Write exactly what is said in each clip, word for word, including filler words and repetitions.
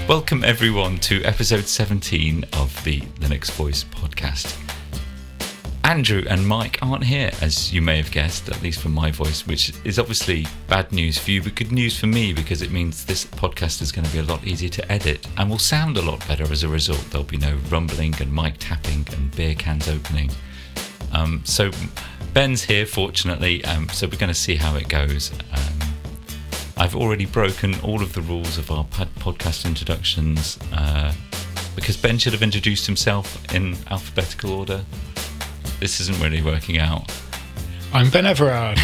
Welcome everyone to episode seventeen of the Linux Voice podcast. Andrew and Mike aren't here, as you may have guessed, at least from my voice, which is obviously bad news for you, but good news for me because it means this podcast is going to be a lot easier to edit and will sound a lot better as a result. There'll be no rumbling and mic tapping and beer cans opening. Um, so Ben's here, fortunately, um, so we're going to see how it goes. Um, I've already broken all of the rules of our pod- podcast introductions uh, because Ben should have introduced himself in alphabetical order. This isn't really working out. I'm Ben Everard.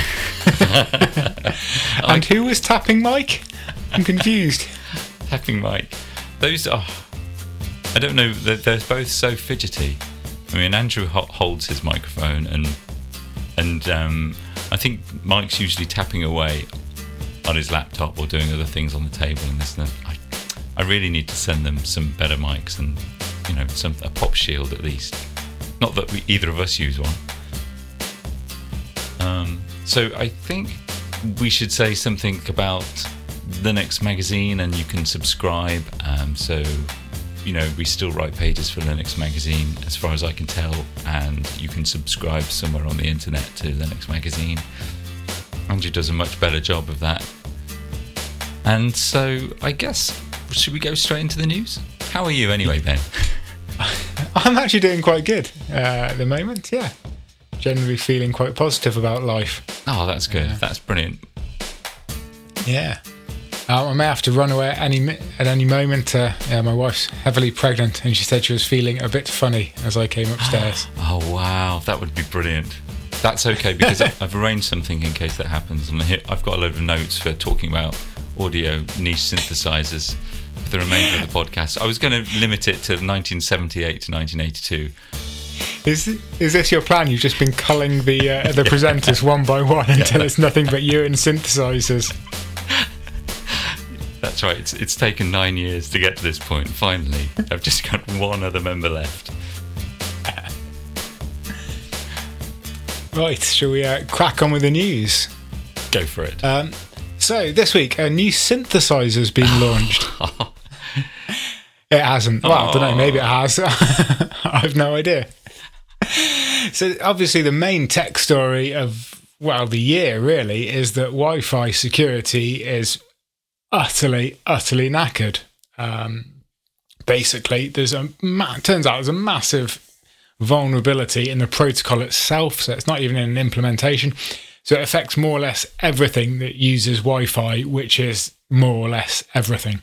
And who was tapping Mike? I'm confused. Tapping Mike. Those are... I don't know, they're, they're both so fidgety. I mean, Andrew ho- holds his microphone and and um, I think Mike's usually tapping away on his laptop or doing other things on the table. And this, and I, I really need to send them some better mics and, you know, some a pop shield at least. Not that we, either of us use one. Um, so I think we should say something about Linux Magazine, and you can subscribe. Um, so, you know, we still write pages for Linux Magazine, as far as I can tell, and you can subscribe somewhere on the internet to Linux Magazine. Andrew does a much better job of that. And so I guess, should we go straight into the news? How are you anyway, Ben? I'm actually doing quite good uh, at the moment, yeah. Generally feeling quite positive about life. Oh, that's good. Uh, that's brilliant. Yeah. Um, I may have to run away at any, at any moment. Uh, yeah, my wife's heavily pregnant and she said she was feeling a bit funny as I came upstairs. Oh, wow. That would be brilliant. That's okay, because I've arranged something in case that happens. And I've got a load of notes for talking about audio niche synthesizers for the remainder of the podcast. I was going to limit it to nineteen seventy-eight to nineteen eighty-two. Is is this your plan? You've just been culling the uh, the presenters one by one until yeah. It's nothing but you and synthesizers. That's right. It's it's taken nine years to get to this point. Finally, I've just got one other member left. Right, shall we uh, crack on with the news? Go for it. Um, so this week, a new synthesizer's been launched. It hasn't. Well, I don't know. Maybe it has. I have no idea. So obviously, the main tech story of well the year really is that Wi-Fi security is utterly, utterly knackered. Um, basically, there's a ma- turns out there's a massive vulnerability in the protocol itself, so it's not even in an implementation. So it affects more or less everything that uses Wi-Fi, which is more or less everything.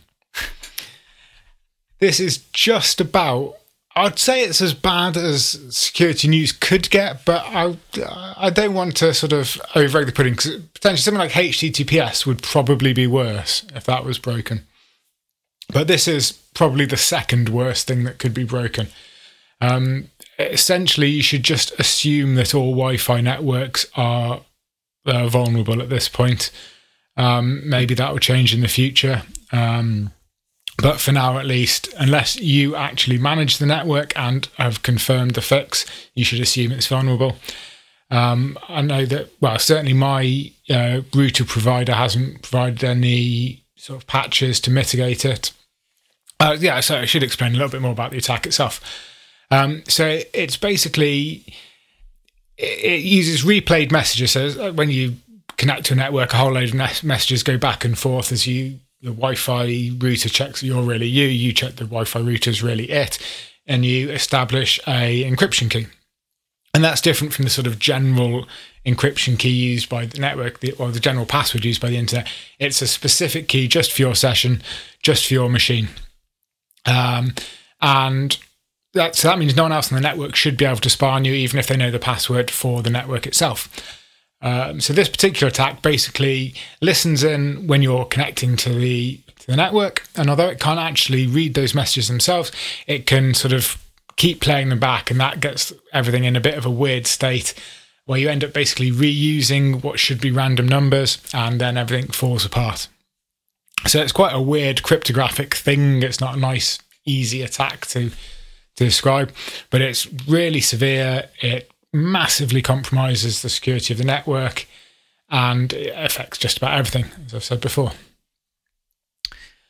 This is just about, I'd say it's as bad as security news could get, but I I don't want to sort of over the pudding, because potentially something like H T T P S would probably be worse if that was broken. But this is probably the second worst thing that could be broken. Um, essentially, you should just assume that all Wi-Fi networks are uh, vulnerable at this point. Um, maybe that will change in the future. Um, but for now, at least, unless you actually manage the network and have confirmed the fix, you should assume it's vulnerable. Um, I know that, well, certainly my uh, router provider hasn't provided any sort of patches to mitigate it. Uh, yeah, so I should explain a little bit more about the attack itself. Um, so it's basically, it uses replayed messages. So when you connect to a network, a whole load of messages go back and forth as you, the Wi-Fi router checks that you're really you, you check the Wi-Fi router is really it, and you establish a encryption key. And that's different from the sort of general encryption key used by the network, the, or the general password used by the internet. It's a specific key just for your session, just for your machine. Um, and That, so that means no one else on the network should be able to spy on you, even if they know the password for the network itself. Um, so this particular attack basically listens in when you're connecting to the to the network, and although it can't actually read those messages themselves, it can sort of keep playing them back, and that gets everything in a bit of a weird state where you end up basically reusing what should be random numbers, and then everything falls apart. So it's quite a weird cryptographic thing. It's not a nice, easy attack to to describe, but it's really severe. It massively compromises the security of the network, and it affects just about everything, as I've said before.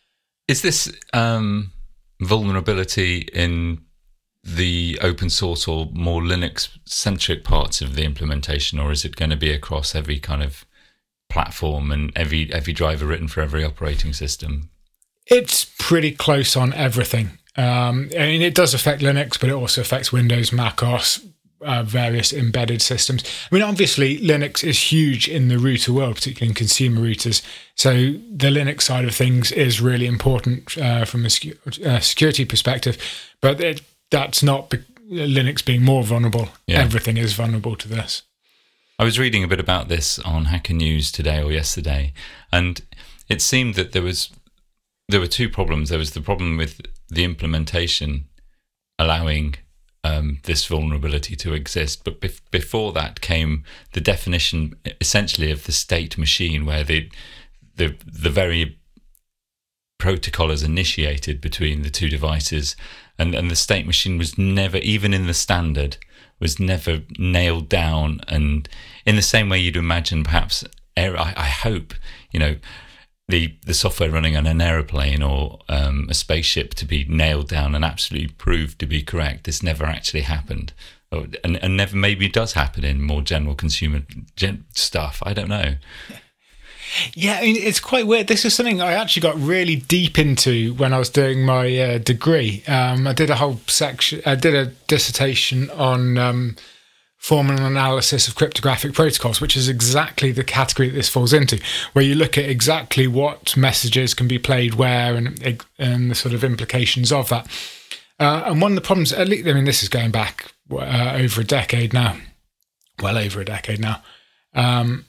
Is this um, vulnerability in the open source or more Linux-centric parts of the implementation, or is it going to be across every kind of platform and every every driver written for every operating system? It's pretty close on everything. Um, I mean, it does affect Linux, but it also affects Windows, Mac O S, uh, various embedded systems. I mean, obviously, Linux is huge in the router world, particularly in consumer routers. So the Linux side of things is really important uh, from a secu- uh, security perspective, but it, that's not be- Linux being more vulnerable. Yeah. Everything is vulnerable to this. I was reading a bit about this on Hacker News today or yesterday, and it seemed that there was there were two problems. There was the problem with the implementation allowing um, this vulnerability to exist, but bef- before that came the definition, essentially, of the state machine, where the the the very protocol is initiated between the two devices, and and the state machine was never, even in the standard, was never nailed down. And in the same way you'd imagine perhaps, I, I hope, you know, the, the software running on an aeroplane or um, a spaceship to be nailed down and absolutely proved to be correct. This never actually happened. Or, and, and never maybe does happen in more general consumer gen- stuff. I don't know. Yeah, I mean, it's quite weird. This is something I actually got really deep into when I was doing my uh, degree. Um, I did a whole section, I did a dissertation on um, formal analysis of cryptographic protocols, which is exactly the category that this falls into, where you look at exactly what messages can be played where and, and the sort of implications of that. Uh, and one of the problems, at least, I mean, this is going back uh, over a decade now, well over a decade now. Um,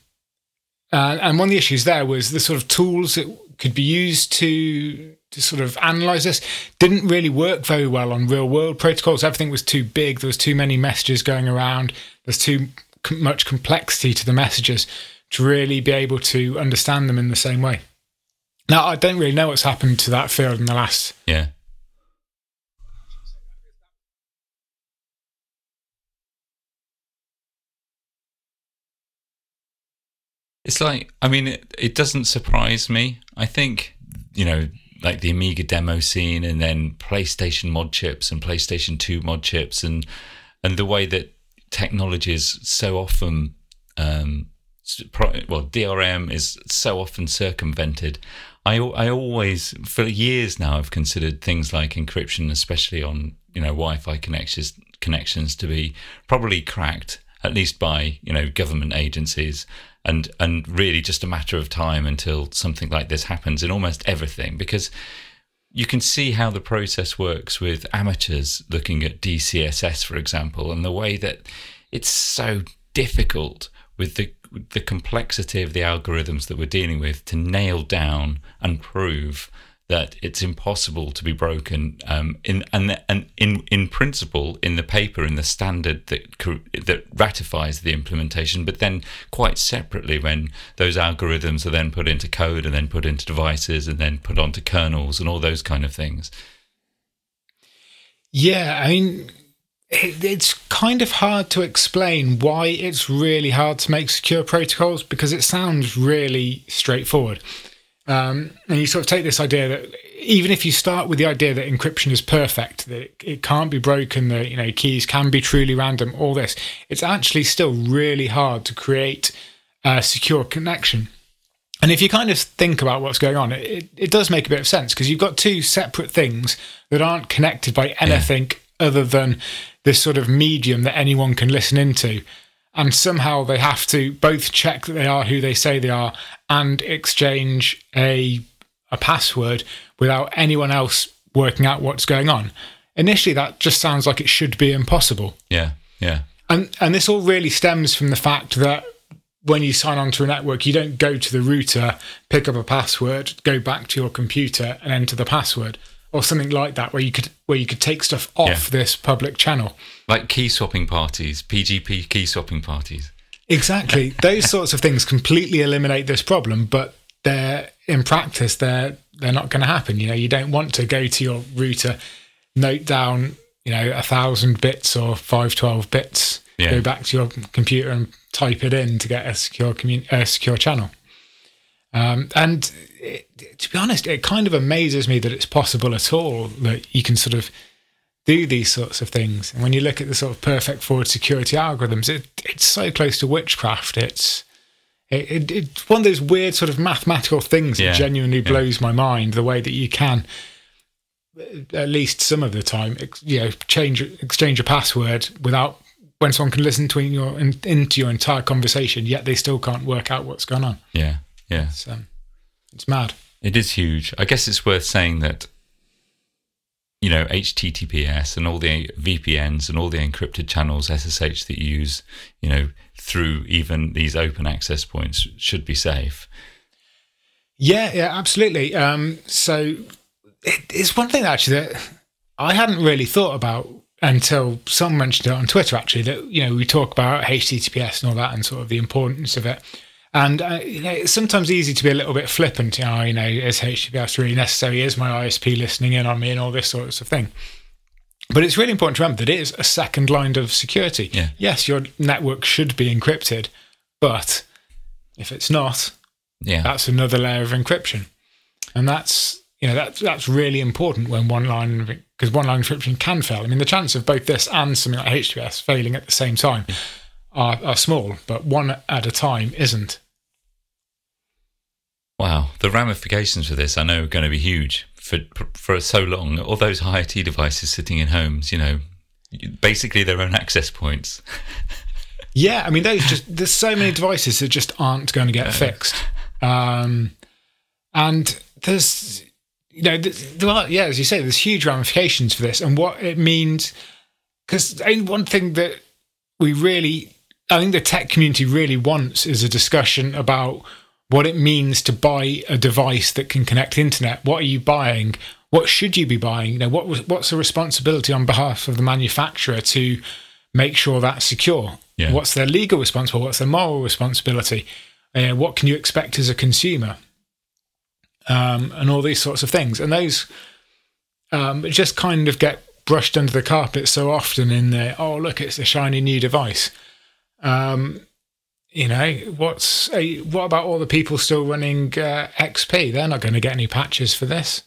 Uh, and one of the issues there was the sort of tools that could be used to to sort of analyze this didn't really work very well on real world protocols. Everything was too big. There was too many messages going around. There's too much complexity to the messages to really be able to understand them in the same way. Now, I don't really know what's happened to that field in the last... Yeah. It's like, I mean, it, it doesn't surprise me. I think, you know, like the Amiga demo scene and then PlayStation mod chips and PlayStation two mod chips and and the way that technology is so often, um, well, D R M is so often circumvented. I, I always, for years now, I've considered things like encryption, especially on, you know, Wi-Fi connections, connections to be probably cracked, at least by, you know, government agencies. And and really just a matter of time until something like this happens in almost everything, because you can see how the process works with amateurs looking at D C S S, for example, and the way that it's so difficult with the with the complexity of the algorithms that we're dealing with to nail down and prove that it's impossible to be broken. Um, in and and in in principle, in the paper, in the standard that that ratifies the implementation, but then quite separately, when those algorithms are then put into code and then put into devices and then put onto kernels and all those kind of things. Yeah, I mean, it, it's kind of hard to explain why it's really hard to make secure protocols, because it sounds really straightforward. Um, and you sort of take this idea that even if you start with the idea that encryption is perfect, that it, it can't be broken, that, you know, keys can be truly random, all this, it's actually still really hard to create a secure connection. And if you kind of think about what's going on, it, it does make a bit of sense, because you've got two separate things that aren't connected by anything yeah. other than this sort of medium that anyone can listen into. And somehow they have to both check that they are who they say they are and exchange a a password without anyone else working out what's going on. Initially, that just sounds like it should be impossible. Yeah, yeah. And and this all really stems from the fact that when you sign on to a network, you don't go to the router, pick up a password, go back to your computer and enter the password, or something like that, where you could where you could take stuff off yeah. this public channel. Like key swapping parties, P G P key swapping parties. Exactly. Those sorts of things completely eliminate this problem, but they're in practice, they're they're not going to happen. You know, you don't want to go to your router, note down, you know, a thousand bits or five twelve bits, yeah. go back to your computer and type it in to get a secure commun- a secure channel. Um, and it, to be honest, it kind of amazes me that it's possible at all that you can sort of do these sorts of things. And when you look at the sort of perfect forward security algorithms, it, it's so close to witchcraft. It's it, it, it's one of those weird sort of mathematical things yeah. that genuinely yeah. blows my mind, the way that you can, at least some of the time, you know, change exchange a password without when someone can listen to your in, into your entire conversation, yet they still can't work out what's going on. Yeah, yeah, it's, um, it's mad. It is huge. I guess it's worth saying that, you know, H T T P S and all the V P Ns and all the encrypted channels, S S H, that you use, you know, through even these open access points should be safe. Yeah, yeah, absolutely. Um, so it, it's one thing actually that I hadn't really thought about until someone mentioned it on Twitter, actually, that, you know, we talk about H T T P S and all that and sort of the importance of it. And uh, you know, it's sometimes easy to be a little bit flippant, you know, you know, is H T T P S really necessary? Is my I S P listening in on me and all this sorts of thing? But it's really important to remember that it is a second line of security. Yeah. Yes, your network should be encrypted, but if it's not, yeah, that's another layer of encryption. And that's, you know, that's, that's really important when one line, because one line encryption can fail. I mean, the chance of both this and something like H T T P S failing at the same time are, are small, but one at a time isn't. Wow, the ramifications for this I know are going to be huge for for so long. All those I O T devices sitting in homes, you know, basically their own access points. Yeah, I mean, those just there's so many devices that just aren't going to get fixed, um, and there's, you know, there are, yeah, as you say, there's huge ramifications for this and what it means. Because one thing that we really, I think the tech community really wants is a discussion about what it means to buy a device that can connect to the internet. What are you buying? What should you be buying? You know, what what's the responsibility on behalf of the manufacturer to make sure that's secure? Yeah. What's their legal responsibility? What's their moral responsibility? Uh, what can you expect as a consumer? Um, and all these sorts of things. And those um, just kind of get brushed under the carpet so often in the, oh, look, it's a shiny new device. Um, you know, what's a, what about all the people still running uh, X P? They're not going to get any patches for this.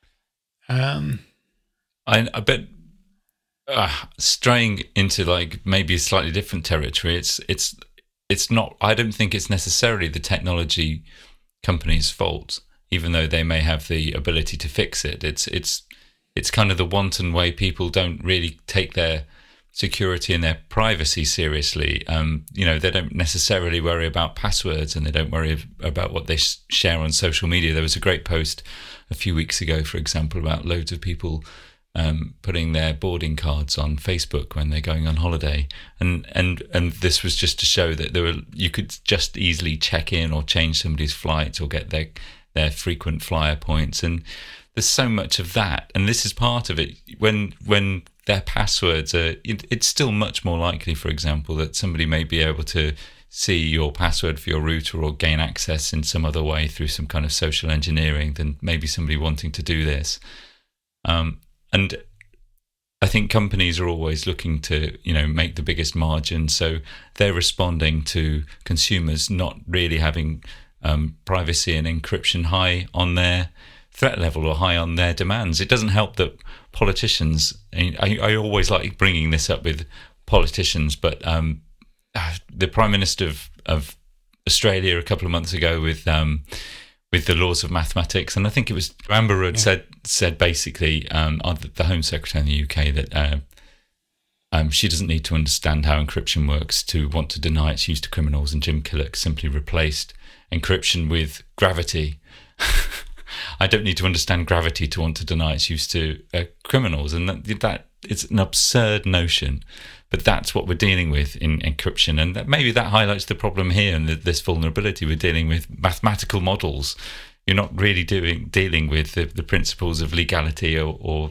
Um, I, I bet uh, straying into like maybe a slightly different territory, it's it's it's not, I don't think it's necessarily the technology company's fault, even though they may have the ability to fix it. It's it's it's kind of the wanton way people don't really take their security and their privacy seriously. Um, you know, they don't necessarily worry about passwords and they don't worry about what they share on social media. There was a great post a few weeks ago, for example, about loads of people um, putting their boarding cards on Facebook when they're going on holiday, and and and this was just to show that there were, you could just easily check in or change somebody's flights or get their their frequent flyer points, and there's so much of that, and this is part of it. When when their passwords are, it, it's still much more likely, for example, that somebody may be able to see your password for your router or gain access in some other way through some kind of social engineering than maybe somebody wanting to do this. Um, and I think companies are always looking to, you know, make the biggest margin, so they're responding to consumers not really having um, privacy and encryption high on their threat level or high on their demands. It doesn't help that politicians, I, I always like bringing this up with politicians, but um, the Prime Minister of, of Australia a couple of months ago with um, with the laws of mathematics, and I think it was Amber Rudd yeah. said said basically, um, the Home Secretary in the U K, that uh, um, she doesn't need to understand how encryption works to want to deny its use to criminals, and Jim Killock simply replaced encryption with gravity. I don't need to understand gravity to want to deny its use to uh, criminals, and that, that it's an absurd notion, but that's what we're dealing with in encryption, and that, maybe that highlights the problem here and the, this vulnerability. We're dealing with mathematical models. You're not really doing dealing with the, the principles of legality or or,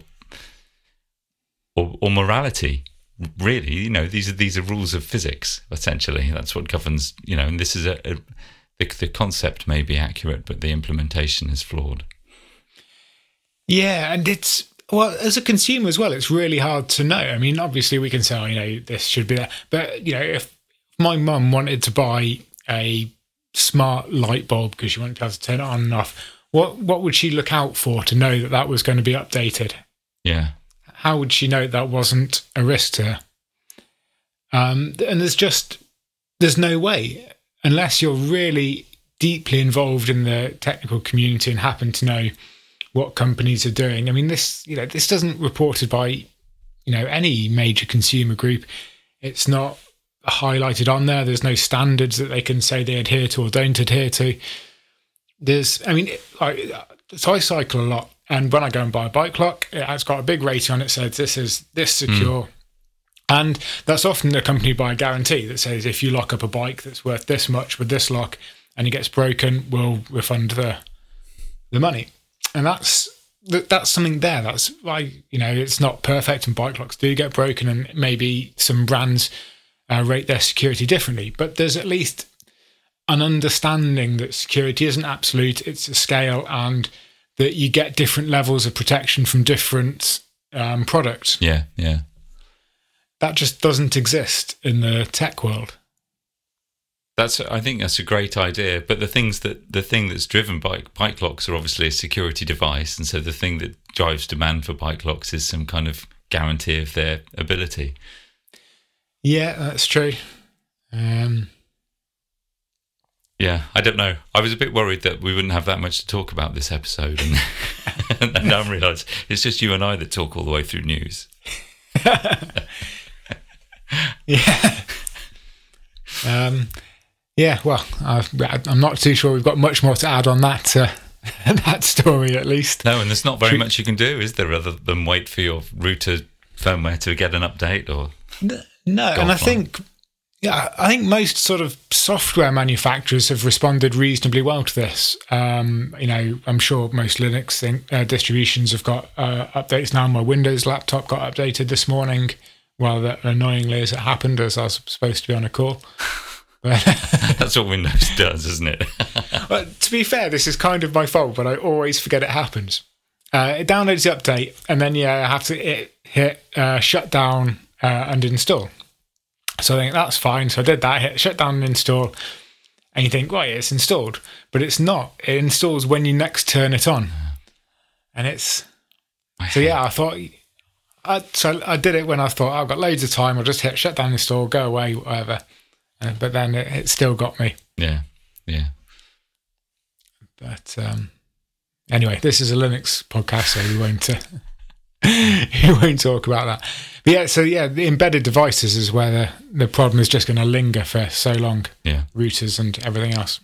or or morality. Really, you know, these are these are rules of physics. Essentially, that's what governs. You know, and this is a, a the, the concept may be accurate, but the implementation is flawed. Yeah, and it's, well, as a consumer as well, it's really hard to know. I mean, obviously we can say, oh, you know, this should be there. But, you know, if my mum wanted to buy a smart light bulb because you want to be able to turn it on and off. What what would she look out for to know that that was going to be updated? Yeah. How would she know that wasn't a risk to her? Um, and there's just, there's no way, unless you're really deeply involved in the technical community and happen to know what companies are doing. I mean, this, you know, this doesn't reported by, you know, any major consumer group. It's not highlighted on there. There's no standards that they can say they adhere to or don't adhere to. There's, I mean, like, so I cycle a lot, and when I go and buy a bike lock, it's got a big rating on it, says this is this secure. Mm. And that's often accompanied by a guarantee that says if you lock up a bike that's worth this much with this lock and it gets broken, we'll refund the the money. And that's that's something there. That's like, you know, it's not perfect, and bike locks do get broken, and maybe some brands uh, rate their security differently. But there's at least an understanding that security isn't absolute, it's a scale, and that you get different levels of protection from different um, products. Yeah, yeah. That just doesn't exist in the tech world. That's, I think that's a great idea. But the things that the thing that's driven bike bike locks are obviously a security device, and so the thing that drives demand for bike locks is some kind of guarantee of their ability. Yeah, that's true. Um, yeah, I don't know. I was a bit worried that we wouldn't have that much to talk about this episode, and, and now I realise it's just you and I that talk all the way through news. yeah. Um, yeah, well, I've, I'm not too sure we've got much more to add on that uh, that story, at least. No, and there's not very much you can do, is there, other than wait for your router firmware to get an update? Or no, no and I think, yeah, I think most sort of software manufacturers have responded reasonably well to this. Um, you know, I'm sure most Linux thing, uh, distributions have got uh, updates now. My Windows laptop got updated this morning. Well, that annoyingly as it happened, as I was supposed to be on a call. But that's what Windows does, isn't it? Well, to be fair, this is kind of my fault, but I always forget it happens. Uh, it downloads the update, and then yeah, I have to hit, hit uh, shut down uh, and install. So I think that's fine. So I did that, hit shut down and install, and you think, well, yeah, it's installed, but it's not. It installs when you next turn it on, and it's so yeah. I thought. I, so I did it when I thought, oh, I've got loads of time, I'll just hit shut down, install, go away, whatever. Uh, but then it, it still got me. Yeah, yeah. But um, anyway, this is a Linux podcast, so we won't, uh, we won't talk about that. But yeah, so yeah, the embedded devices is where the, the problem is just going to linger for so long. Yeah. Routers and everything else.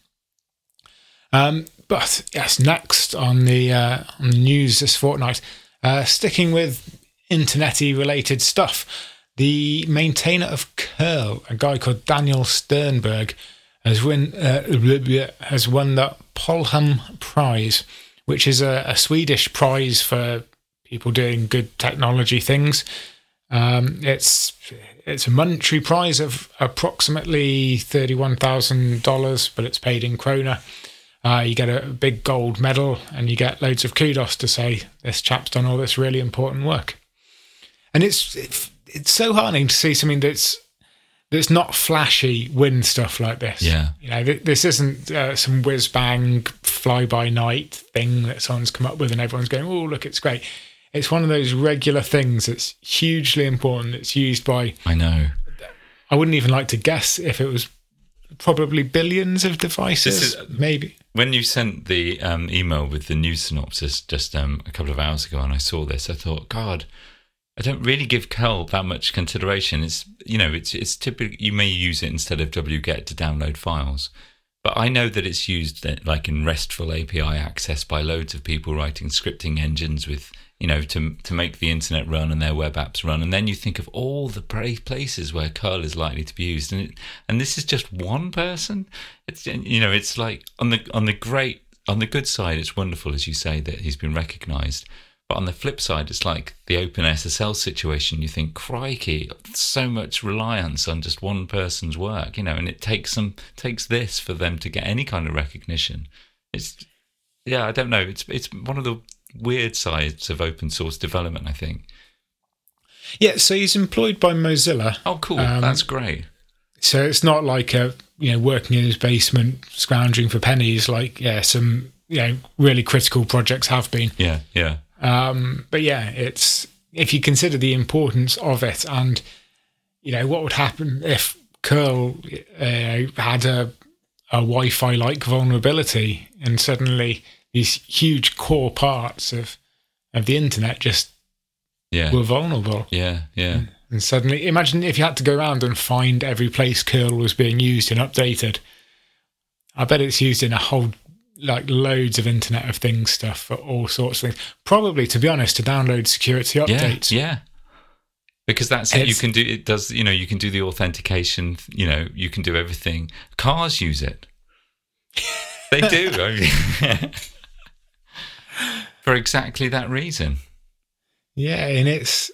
Um, but yes, next on the, uh, on the news this fortnight, uh, sticking with internet-y related stuff. The maintainer of curl, a guy called Daniel Sternberg, has win uh, has won the Polham Prize, which is a, a Swedish prize for people doing good technology things. Um, it's it's a monetary prize of approximately thirty-one thousand dollars, but it's paid in krona. Uh, you get a big gold medal, and you get loads of kudos to say this chap's done all this really important work. And it's it, it's so heartening to see something that's that's not flashy win stuff like this. Yeah, you know, th- this isn't uh, some whiz bang fly by night thing that someone's come up with and everyone's going, "Oh, look, it's great." It's one of those regular things that's hugely important. It's used by I know. I wouldn't even like to guess if it was probably billions of devices, This is, maybe. When you sent the um, email with the news synopsis just um, a couple of hours ago, and I saw this, I thought, God. I don't really give curl that much consideration. It's, you know, it's it's typically, you may use it instead of wget to download files, but I know that it's used like in RESTful A P I access by loads of people writing scripting engines with, you know, to to make the internet run and their web apps run. And then you think of all the places where curl is likely to be used, and it, and this is just one person. It's, you know, it's like on the on the great on the good side, it's wonderful, as you say, that he's been recognised. But on the flip side, it's like the OpenSSL situation. You think, crikey, so much reliance on just one person's work, you know, and it takes some takes this for them to get any kind of recognition. It's, yeah, I don't know. It's it's one of the weird sides of open source development, I think. Yeah, so he's employed by Mozilla. Oh, cool. Um, That's great. so it's not like a you know working in his basement scrounging for pennies like yeah some you know really critical projects have been. Yeah, yeah. Um, but yeah, it's if you consider the importance of it, and you know what would happen if curl uh, had a, a Wi-Fi like vulnerability, and suddenly these huge core parts of of the internet just yeah. were vulnerable. Yeah, yeah. And, and suddenly, imagine if you had to go around and find every place curl was being used and updated. I bet it's used in a whole, like loads of Internet of Things stuff for all sorts of things. Probably, to be honest, to download security updates. Yeah, yeah. Because that's it. You It's- can do it. Does you know? You can do the authentication. You know, you can do everything. Cars use it. They do. I mean, for exactly that reason. Yeah, and it's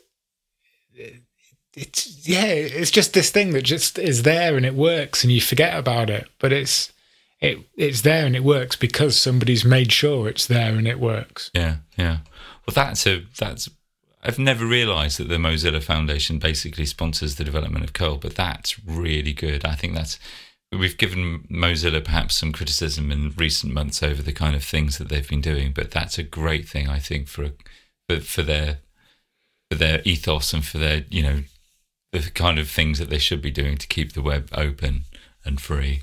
it's yeah, it's just this thing that just is there and it works, and you forget about it. But it's it it's there and it works because somebody's made sure it's there and it works. Yeah, yeah. Well, that's a that's. I've never realised that the Mozilla Foundation basically sponsors the development of curl, but that's really good. I think that's we've given Mozilla perhaps some criticism in recent months over the kind of things that they've been doing, but that's a great thing, I think, for for, for their for their ethos and for their you know the kind of things that they should be doing to keep the web open and free.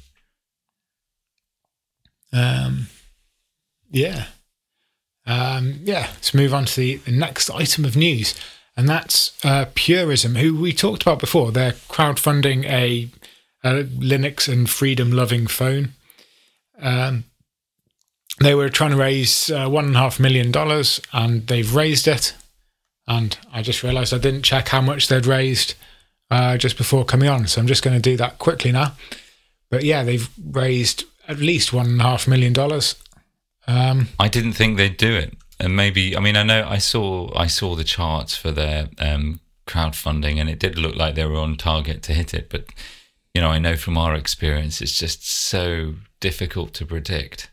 Um, yeah. Um, yeah, let's move on to the, the next item of news, and that's uh, Purism, who we talked about before. They're crowdfunding a, a Linux and freedom-loving phone. Um, they were trying to raise uh, one and a half million dollars, and they've raised it. And I just realised I didn't check how much they'd raised uh, just before coming on, so I'm just going to do that quickly now. But yeah, they've raised at least one and a half million dollars. Um, I didn't think they'd do it, and maybe I mean I know I saw I saw the charts for their um, crowdfunding, and it did look like they were on target to hit it. But you know, I know from our experience, it's just so difficult to predict.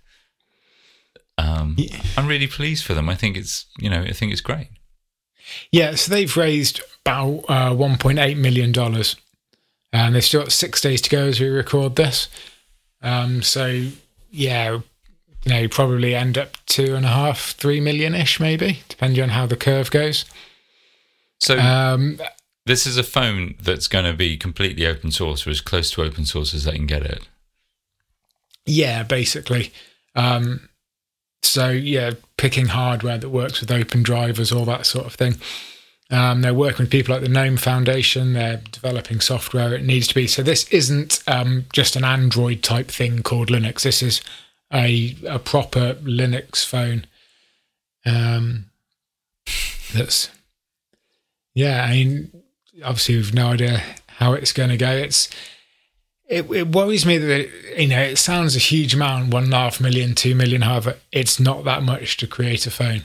Um, Yeah. I'm really pleased for them. I think it's you know I think it's great. Yeah, so they've raised about uh, one point eight million dollars, and they've still got six days to go as we record this. Um, so, yeah, you know, probably end up two and a half, three million-ish maybe, depending on how the curve goes. So Um, this is a phone that's going to be completely open source, or as close to open source as they can get it. yeah, basically. Um, so, yeah, picking hardware that works with open drivers, all that sort of thing. Um, they're working with people like the GNOME Foundation. They're developing software it needs to be. So this isn't um, just an Android type thing called Linux. This is a a proper Linux phone. Um, that's yeah. I mean, obviously we've no idea how it's going to go. It's it, it worries me that it, you know it sounds a huge amount, one and a half million, two million. However, it's not that much to create a phone.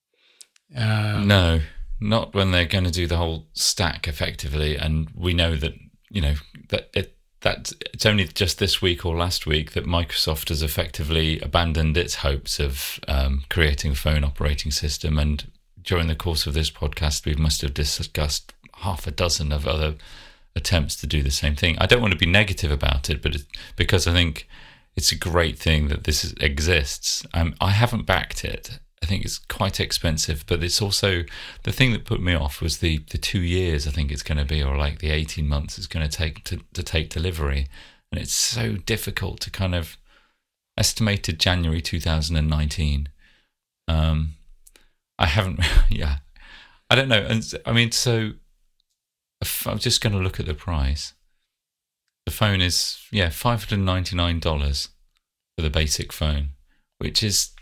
Um, No. Not when they're going to do the whole stack effectively, and we know that you know that it that it's only just this week or last week that Microsoft has effectively abandoned its hopes of um, creating a phone operating system. And during the course of this podcast, we must have discussed half a dozen of other attempts to do the same thing. I don't want to be negative about it, but it, because I think it's a great thing that this is, exists. Um, I haven't backed it. I think it's quite expensive, but it's also the thing that put me off was the the two years I think it's going to be, or like the eighteen months it's going to take to, to take delivery. And it's so difficult to kind of estimated January two thousand nineteen. Um, I haven't, yeah, I don't know. And I mean, so if I'm just going to look at the price. The phone is, yeah, five hundred ninety-nine dollars for the basic phone, which is,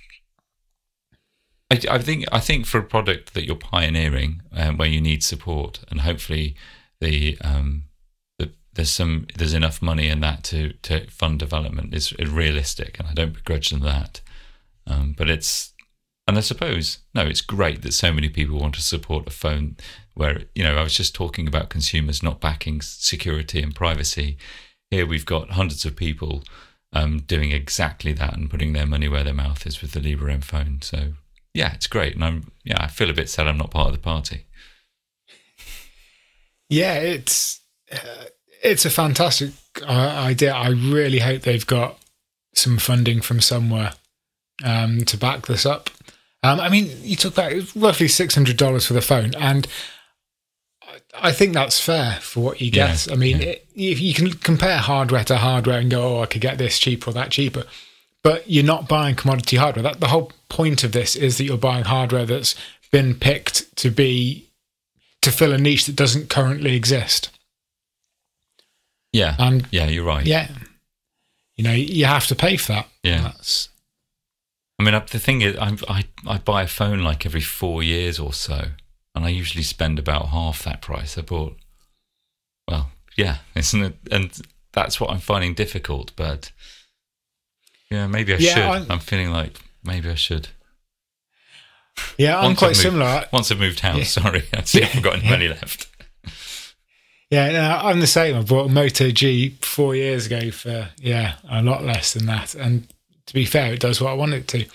I, I think I think for a product that you're pioneering, um, where you need support, and hopefully the, um, the there's some there's enough money in that to to fund development is realistic, and I don't begrudge them that. Um, but it's and I suppose no, it's great that so many people want to support a phone where you know I was just talking about consumers not backing security and privacy. Here we've got hundreds of people um, doing exactly that and putting their money where their mouth is with the Librem phone. So. Yeah, it's great, and I'm yeah, I feel a bit sad I'm not part of the party. Yeah, it's uh, it's a fantastic uh, idea. I really hope they've got some funding from somewhere um, to back this up. Um, I mean, you talk about it, roughly six hundred dollars for the phone, and I think that's fair for what you get. Yeah, I mean, yeah. it, if you can compare hardware to hardware and go, oh, I could get this cheaper or that cheaper, but you're not buying commodity hardware. That the whole point of this is that you're buying hardware that's been picked to be to fill a niche that doesn't currently exist. Yeah, And yeah, you're right. yeah, you know, you have to pay for that. Yeah. That's, I mean, the thing is, I, I I buy a phone like every four years or so, and I usually spend about half that price. I bought, well, yeah, isn't it? And that's what I'm finding difficult. But yeah, maybe I Yeah, should. I'm- I'm feeling like maybe I should. yeah, I'm Once I've quite moved- similar. Once I've moved house, Yeah. sorry, I see I've got any money left. Yeah, no, I'm the same. I bought a Moto G four years ago for, yeah, a lot less than that. And to be fair, it does what I want it to.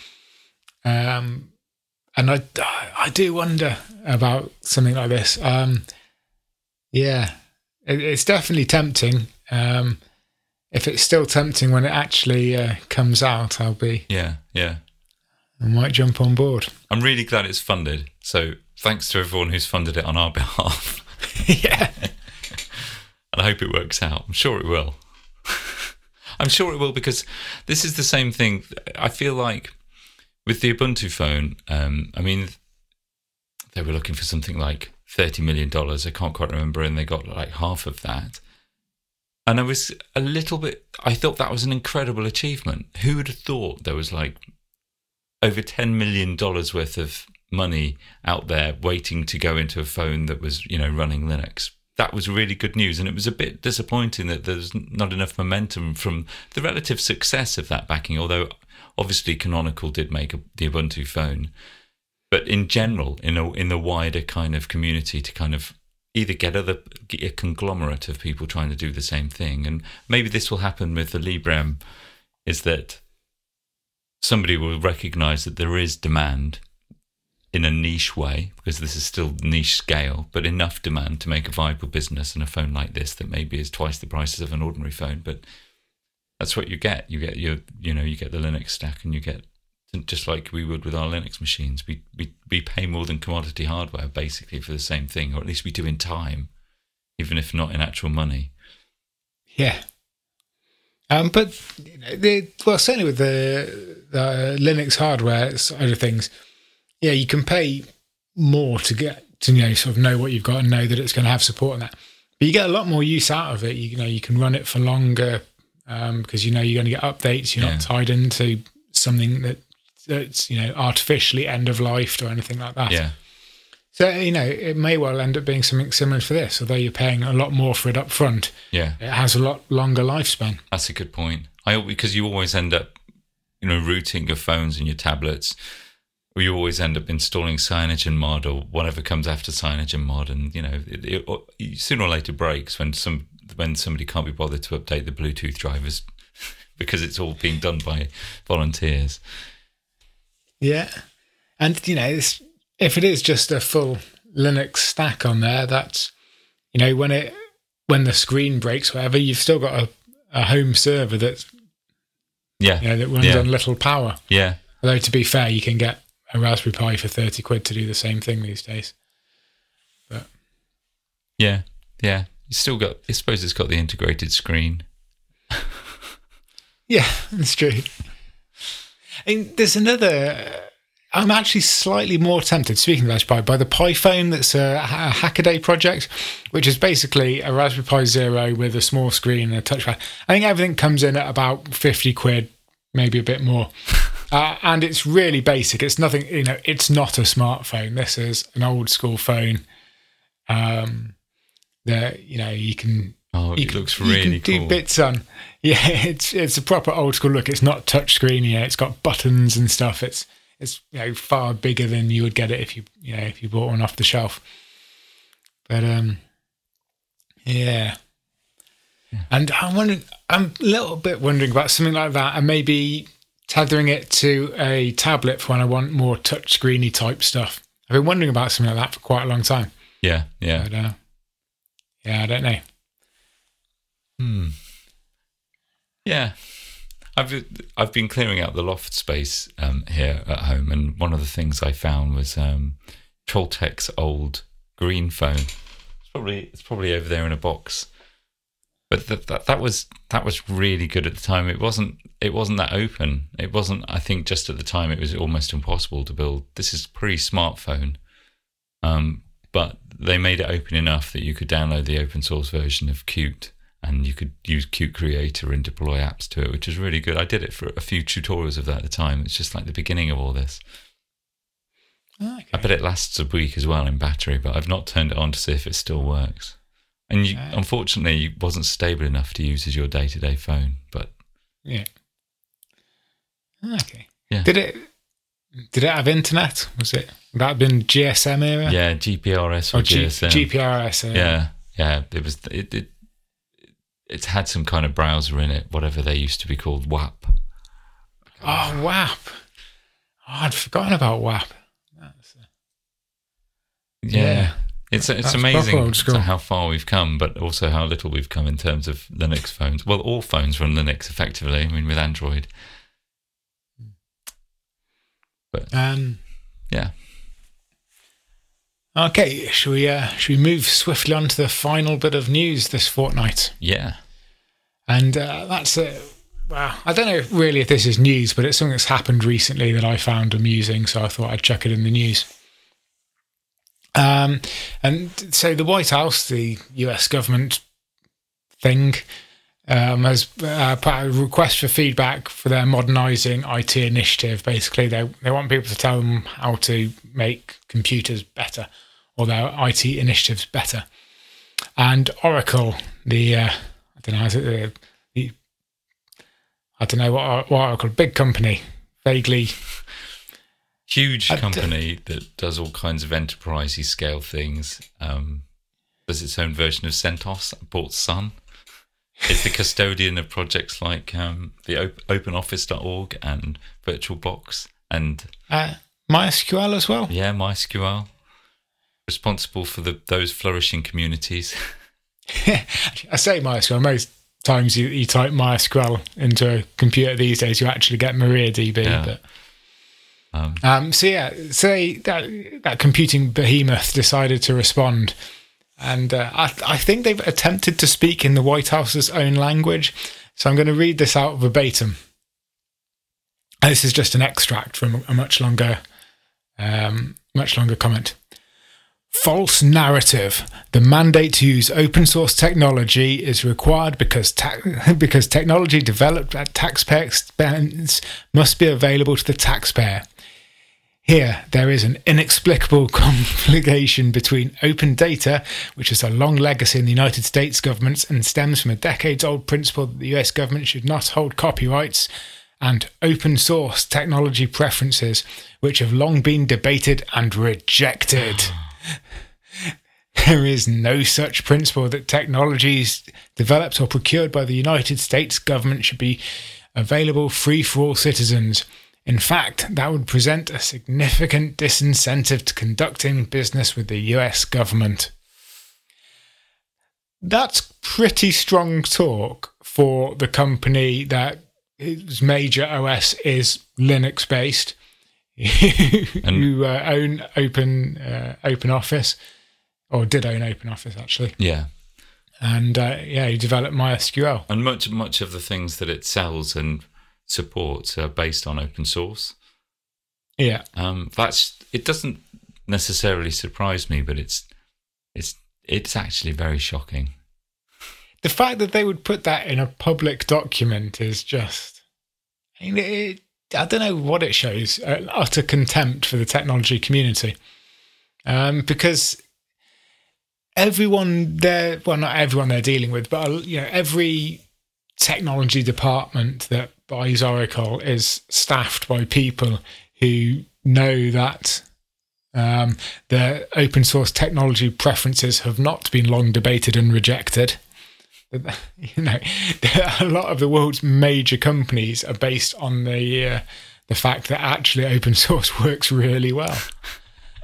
Um, and I, I do wonder about something like this. Um, yeah, it, it's definitely tempting. Um, if it's still tempting when it actually uh, comes out, I'll be, Yeah, yeah. I might jump on board. I'm really glad it's funded. So thanks to everyone who's funded it on our behalf. Yeah. And I hope it works out. I'm sure it will. I'm sure it will, because this is the same thing. I feel like with the Ubuntu phone, um, I mean, they were looking for something like thirty million dollars. I can't quite remember, and they got like half of that. And I was a little bit, I thought that was an incredible achievement. Who would have thought there was like over ten million dollars worth of money out there waiting to go into a phone that was, you know, running Linux? That was really good news, and it was a bit disappointing that there's not enough momentum from the relative success of that backing, although obviously Canonical did make a, the Ubuntu phone. But in general, in a, in the wider kind of community, to kind of either get other get a conglomerate of people trying to do the same thing, and maybe this will happen with the Librem, is that somebody will recognise that there is demand in a niche way, because this is still niche scale, but enough demand to make a viable business in a phone like this that maybe is twice the prices of an ordinary phone. But that's what you get. You get your, you know, you get the Linux stack, and you get, just like we would with our Linux machines, we we we pay more than commodity hardware basically for the same thing, or at least we do in time, even if not in actual money. Yeah. Um, but you know, the, well, certainly with the, the Linux hardware side of things, yeah, you can pay more to get to, you know, sort of know what you've got and know that it's going to have support on that. But you get a lot more use out of it. You, you know, you can run it for longer um, because you know you're going to get updates. You're Yeah. not tied into something that that's, you know, artificially end of life or anything like that. Yeah, So, you know, it may well end up being something similar for this, although you're paying a lot more for it up front. yeah, It has a lot longer lifespan. that's a good point. I because you always end up, you know, rooting your phones and your tablets, or you always end up installing CyanogenMod or whatever comes after CyanogenMod, and you know, it, it, it sooner or later breaks when some when somebody can't be bothered to update the Bluetooth drivers because it's all being done by volunteers. Yeah. And, you know, it's, if it is just a full Linux stack on there, that's, you know, when it when the screen breaks, whatever, you've still got a, a home server that's, Yeah, you know, that runs yeah. on little power. yeah, Although, to be fair, you can get a Raspberry Pi for thirty quid to do the same thing these days. But yeah, yeah. You still got. I suppose it's got the integrated screen. yeah, that's true. And there's another. I'm actually slightly more tempted, speaking of Raspberry Pi, by the Pi phone that's a, a Hackaday project, which is basically a Raspberry Pi Zero with a small screen and a touchpad. I think everything comes in at about fifty quid, maybe a bit more. Uh, and it's really basic. It's nothing, you know, it's not a smartphone. This is an old school phone um, that, you know, you can... Oh, You it can, looks you really can do cool. bits on. Yeah, it's it's a proper old school look. It's not touchscreen. Yeah, it's got buttons and stuff. It's it's you know far bigger than you would get it if you you know if you bought one off the shelf. But um, yeah. Yeah. And I'm wondering. I'm a little bit wondering about something like that, and maybe tethering it to a tablet for when I want more touchscreeny type stuff. I've been wondering about something like that for quite a long time. Yeah, yeah. But uh, yeah, I don't know. Hmm. Yeah. I've I've been clearing out the loft space um, here at home, and one of the things I found was um, Trolltech's old green phone. It's probably it's probably over there in a box, but that that that was that was really good at the time. It wasn't it wasn't that open. It wasn't. I think just at the time it was almost impossible to build. This is pre-smartphone, um, but they made it open enough that you could download the open source version of Qt. And you could use Qt Creator and deploy apps to it, which is really good. I did it for a few tutorials of that at the time. It's just like the beginning of all this. Okay. I bet it lasts a week as well in battery, but I've not turned it on to see if it still works. And you, Uh, unfortunately, it wasn't stable enough to use as your day-to-day phone. But yeah. Okay. Yeah. Did it? Did it have internet? Was it? Would that have been G S M era? yeah, G P R S or, Or G- G S M. G P R S. era? Yeah, yeah. It was. It, it it had some kind of browser in it, whatever they used to be called, W A P. Oh, W A P. Oh, I'd forgotten about W A P. That's, uh, Yeah. Yeah. It's it's That's amazing proper old school. to how far we've come, but also how little we've come in terms of Linux phones. Well, all phones run Linux effectively. I mean, with Android. But Um. yeah, Okay. Shall we? Uh, shall we move swiftly on to the final bit of news this fortnight? yeah, And uh, that's a. Well, I don't know really if this is news, but it's something that's happened recently that I found amusing, so I thought I'd chuck it in the news. Um, and so the White House, the U S government thing, um, has uh, put out a request for feedback for their modernising I T initiative. Basically, they they want people to tell them how to make computers better, or their I T initiatives better. And Oracle, the uh, I don't know, is it the, the I don't know what, what Oracle, big company, vaguely. huge I d- company that does all kinds of enterprisey scale things. Um, does its own version of CentOS. Bought Sun. It's the custodian of projects like um, the op- open office dot org and VirtualBox and Uh, MySQL as well. yeah, MySQL. Responsible for the those flourishing communities. I say MySQL. Most times you, you type MySQL into a computer these days, you actually get MariaDB. Yeah. But Um, um, so yeah, say that that computing behemoth decided to respond, and uh, I, I think they've attempted to speak in the White House's own language. So I'm going to read this out verbatim. This is just an extract from a much longer, um, much longer comment. False narrative. The mandate to use open source technology is required because ta- because technology developed at taxpayer expense must be available to the taxpayer. Here, there is an inexplicable complication between open data, which is a long legacy in the United States government and stems from a decades-old principle that the U S government should not hold copyrights, and open source technology preferences, which have long been debated and rejected. There is no such principle that technologies developed or procured by the United States government should be available free for all citizens. In fact, that would present a significant disincentive to conducting business with the U S government. That's pretty strong talk for the company that its major O S is Linux-based, who uh, own Open uh, Open Office, or did own Open Office actually. yeah. And uh, yeah, he developed MySQL. And much much of the things that it sells and supports are based on open source. Yeah. Um, that's it. Doesn't necessarily surprise me, but it's it's it's actually very shocking. The fact that they would put that in a public document is just, I mean, it, I don't know what it shows, uh, utter contempt for the technology community. Um, because everyone there, well, not everyone they're dealing with, but, uh, you know, every technology department that buys Oracle is staffed by people who know that um, their open source technology preferences have not been long debated and rejected. You know, a lot of the world's major companies are based on the uh, the fact that actually open source works really well.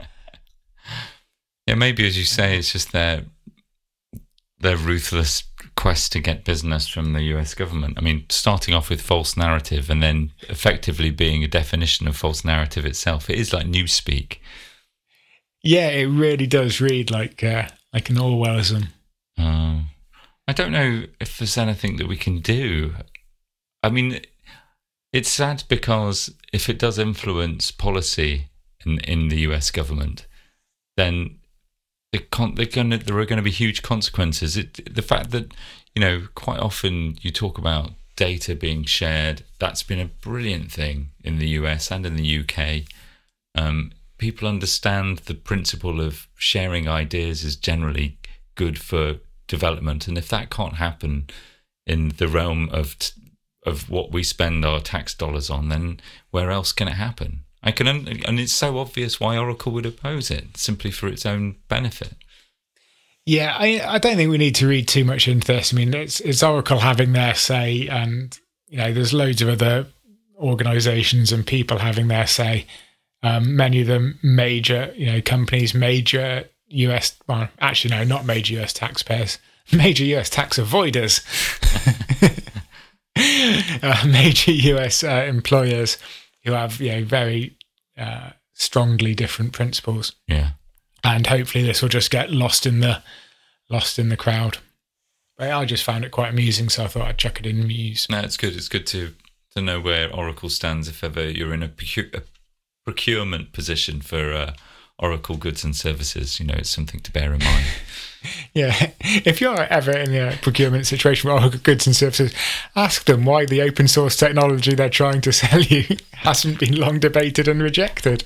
Yeah, maybe as you say, it's just their their ruthless quest to get business from the U S government. I mean, starting off with false narrative and then effectively being a definition of false narrative itself. It is like newspeak. Yeah, it really does read like uh, like an Orwellism. Um, I don't know if there's anything that we can do. I mean, it's sad because if it does influence policy in, in the U S government, then the con- they're gonna, there are going to be huge consequences. It, the fact that, you know, quite often you talk about data being shared, that's been a brilliant thing in the U S and in the U K. Um, people understand the principle of sharing ideas is generally good for development, and if that can't happen in the realm of t- of what we spend our tax dollars on, then where else can it happen? I can, un- and it's so obvious why Oracle would oppose it, simply for its own benefit. Yeah, I, I don't think we need to read too much into this. I mean, it's, it's Oracle having their say, and you know, there's loads of other organisations and people having their say. Um, many of them major, you know, companies, major U S, well, actually no, not major U S taxpayers, major U S tax avoiders, uh, major U S uh, employers who have, you know, very uh, strongly different principles. Yeah, and hopefully this will just get lost in the lost in the crowd. But I just found it quite amusing, so I thought I'd chuck it in the news. No, it's good. It's good to to know where Oracle stands if ever you're in a, procu- a procurement position for uh, Oracle goods and services. You know, it's something to bear in mind. Yeah, if you're ever in a procurement situation with Oracle goods and services, ask them why the open source technology they're trying to sell you hasn't been long debated and rejected.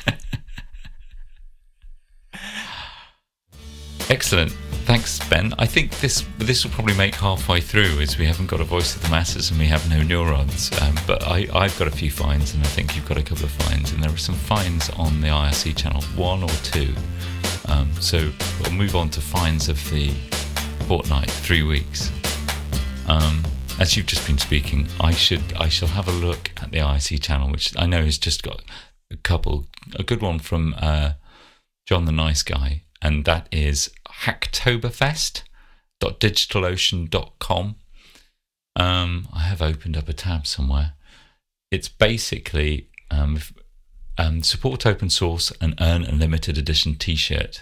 Excellent. Thanks, Ben. I think this this will probably make halfway through, as we haven't got a voice of the masses and we have no neurons. Um, but I, I've got a few finds, and I think you've got a couple of finds, and there are some finds on the I R C channel, one or two. Um, so we'll move on to finds of the fortnight, three weeks. Um, as you've just been speaking, I should I shall have a look at the I R C channel, which I know has just got a couple, a good one from uh, John the Nice Guy. And that is hacktoberfest dot digital ocean dot com. Um, I have opened up a tab somewhere. It's basically um, um, support open source and earn a limited edition T-shirt.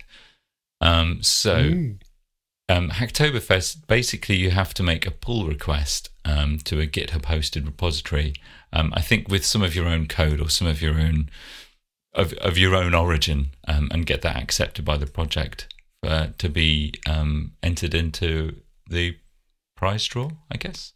Um, so, mm. um, Hacktoberfest, basically you have to make a pull request um, to a GitHub hosted repository. Um, I think with some of your own code or some of your own Of, of your own origin, um, and get that accepted by the project uh, to be um, entered into the prize draw, I guess.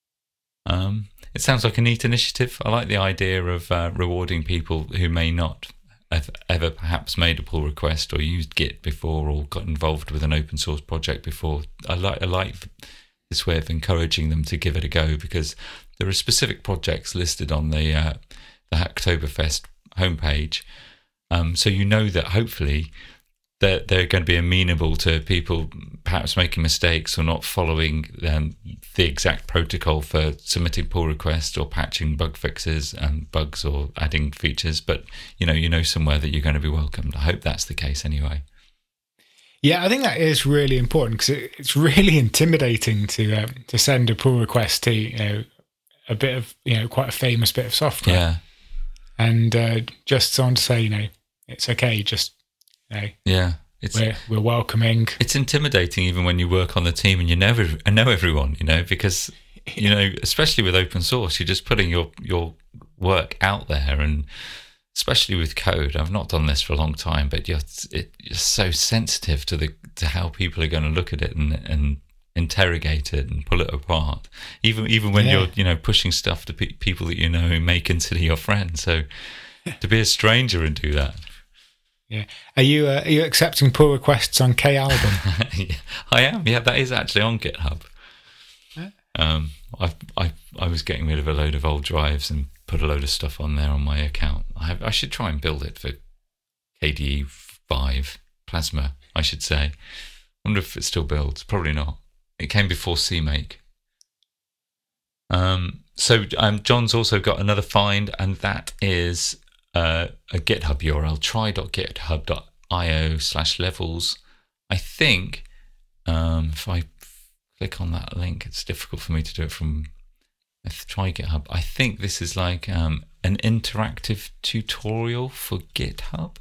Um, it sounds like a neat initiative. I like the idea of uh, rewarding people who may not have ever perhaps made a pull request or used Git before or got involved with an open source project before. I like, I like this way of encouraging them to give it a go, because there are specific projects listed on the, uh, the Hacktoberfest homepage, um, so you know that hopefully they're, they're going to be amenable to people perhaps making mistakes or not following um, the exact protocol for submitting pull requests or patching bug fixes and bugs or adding features, but you know you know somewhere that you're going to be welcomed. I hope that's the case anyway. Yeah, I think that is really important, because it, it's really intimidating to um, to send a pull request to, you know, a bit of, you know, quite a famous bit of software. Yeah. And uh, just someone to say, you know, it's okay, just, you know, yeah, it's, we're, we're welcoming. It's intimidating even when you work on the team and you know, know everyone, you know, because, you know, especially with open source, you're just putting your, your work out there, and especially with code. I've not done this for a long time, but you're, it, you're so sensitive to the to how people are going to look at it and, and interrogate it and pull it apart, even even when yeah. you're you know pushing stuff to pe- people that you know who may consider your friends. So to be a stranger and do that. Yeah, are you uh, are you accepting pull requests on K-Album? Yeah, I am. Yeah, that is actually on GitHub. Yeah. Um, I I I was getting rid of a load of old drives and put a load of stuff on there on my account. I have, I should try and build it for K D E five Plasma. I should say. Wonder if it still builds. Probably not. It came before CMake. Um, so um, John's also got another find, and that is uh, a GitHub U R L, try.github.io slash levels. I think, um, if I click on that link. It's difficult for me to do it from. Let's try GitHub. I think this is like um, an interactive tutorial for GitHub.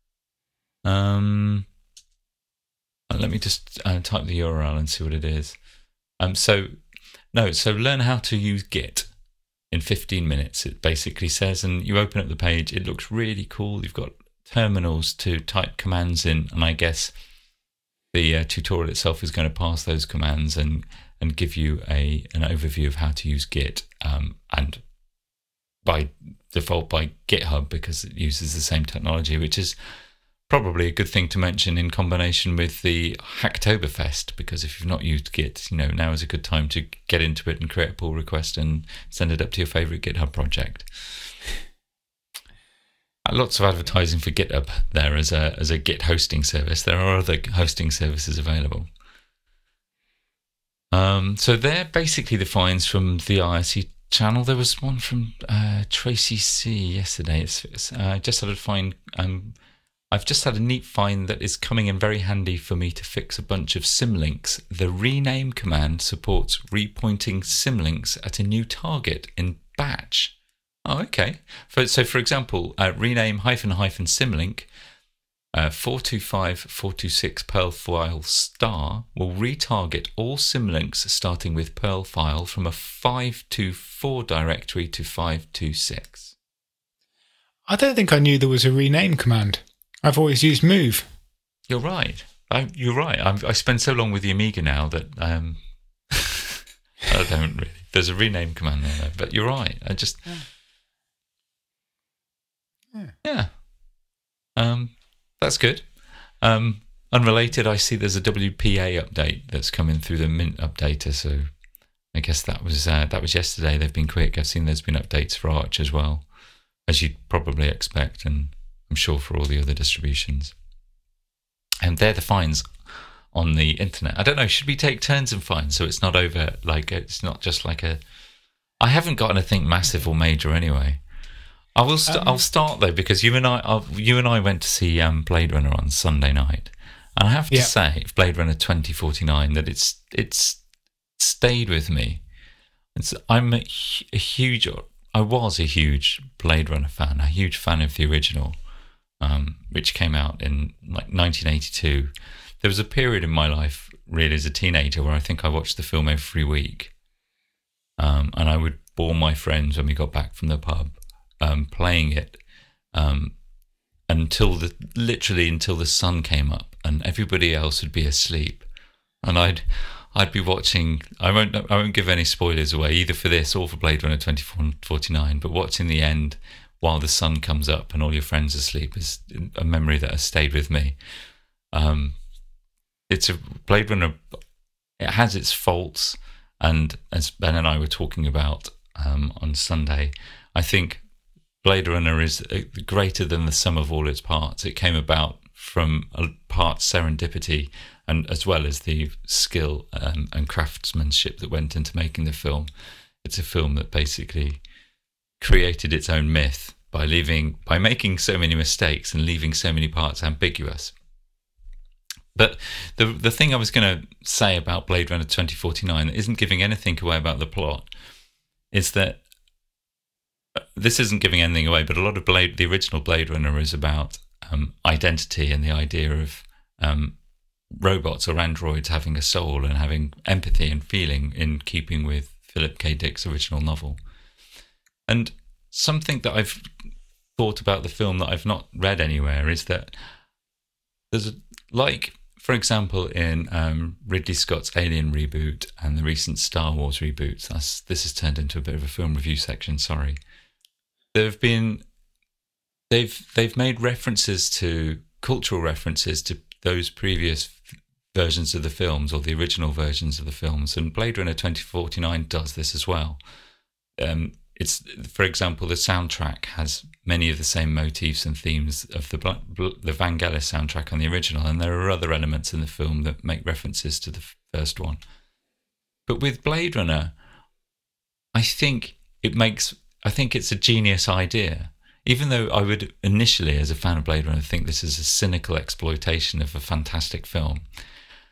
Um, let me just uh, type the U R L and see what it is. Um, so no, so learn how to use Git in fifteen minutes. It basically says, and you open up the page. It looks really cool. You've got terminals to type commands in, and I guess the uh, tutorial itself is going to pass those commands and and give you a an overview of how to use Git, um, and by default by GitHub, because it uses the same technology, which is probably a good thing to mention in combination with the Hacktoberfest, because if you've not used Git, you know, now is a good time to get into it and create a pull request and send it up to your favorite GitHub project. Lots of advertising for GitHub there as a as a Git hosting service. There are other hosting services available. Um, so they're basically the finds from the I R C channel. There was one from uh, Tracy C yesterday. It's, it's, uh, I just had a find. Um, I've just had a neat find that is coming in very handy for me to fix a bunch of symlinks. The rename command supports repointing symlinks at a new target in batch. Oh, okay. For, so, for example, uh, rename hyphen hyphen symlink uh, four two five four two six Perl file star will retarget all symlinks starting with Perl file from a five two four directory to five two six. I don't think I knew there was a rename command. I've always used move. You're right. I, you're right. I'm, I spend so long with the Amiga now that um, I don't really. There's a rename command there, though, but you're right. I just. Yeah. Yeah. yeah. Um, that's good. Um, unrelated, I see there's a W P A update that's coming through the Mint updater, so I guess that was uh, that was yesterday. They've been quick. I've seen there's been updates for Arch as well, as you'd probably expect, and I'm sure for all the other distributions. And they're the finds on the internet. I don't know, should we take turns and find so it's not over, like, it's not just like a... I haven't got anything massive or major anyway. I will. St- um, I'll start though, because you and I, I'll, you and I went to see um, Blade Runner on Sunday night, and I have to yeah. say, Blade Runner twenty forty-nine, that it's it's stayed with me. It's, I'm a, a huge. I was a huge Blade Runner fan, a huge fan of the original, um, which came out in like nineteen eighty-two. There was a period in my life, really, as a teenager, where I think I watched the film every week, um, and I would bore my friends when we got back from the pub. Um, playing it um, until the literally until the sun came up and everybody else would be asleep, and I'd I'd be watching. I won't I won't give any spoilers away either for this or for Blade Runner twenty forty-nine. But watching the end while the sun comes up and all your friends are asleep is a memory that has stayed with me. Um, it's a Blade Runner. It has its faults, and as Ben and I were talking about um, on Sunday, I think Blade Runner is greater than the sum of all its parts. It came about from a part serendipity, and as well as the skill um, and craftsmanship that went into making the film. It's a film that basically created its own myth by leaving, by making so many mistakes and leaving so many parts ambiguous. But the the thing I was going to say about Blade Runner twenty forty-nine that isn't giving anything away about the plot is that this isn't giving anything away, but a lot of Blade, the original Blade Runner is about um, identity and the idea of um, robots or androids having a soul and having empathy and feeling in keeping with Philip K. Dick's original novel. And something that I've thought about the film that I've not read anywhere is that there's a, like, for example, in um, Ridley Scott's Alien reboot and the recent Star Wars reboots, that's, this has turned into a bit of a film review section, sorry. There have been, they've they've made references to, cultural references to those previous versions of the films or the original versions of the films, and Blade Runner twenty forty-nine does this as well. Um, it's, for example, the soundtrack has many of the same motifs and themes of the the Vangelis soundtrack on the original, and there are other elements in the film that make references to the first one. But with Blade Runner, I think it makes. I think it's a genius idea, even though I would initially, as a fan of Blade Runner, think this is a cynical exploitation of a fantastic film.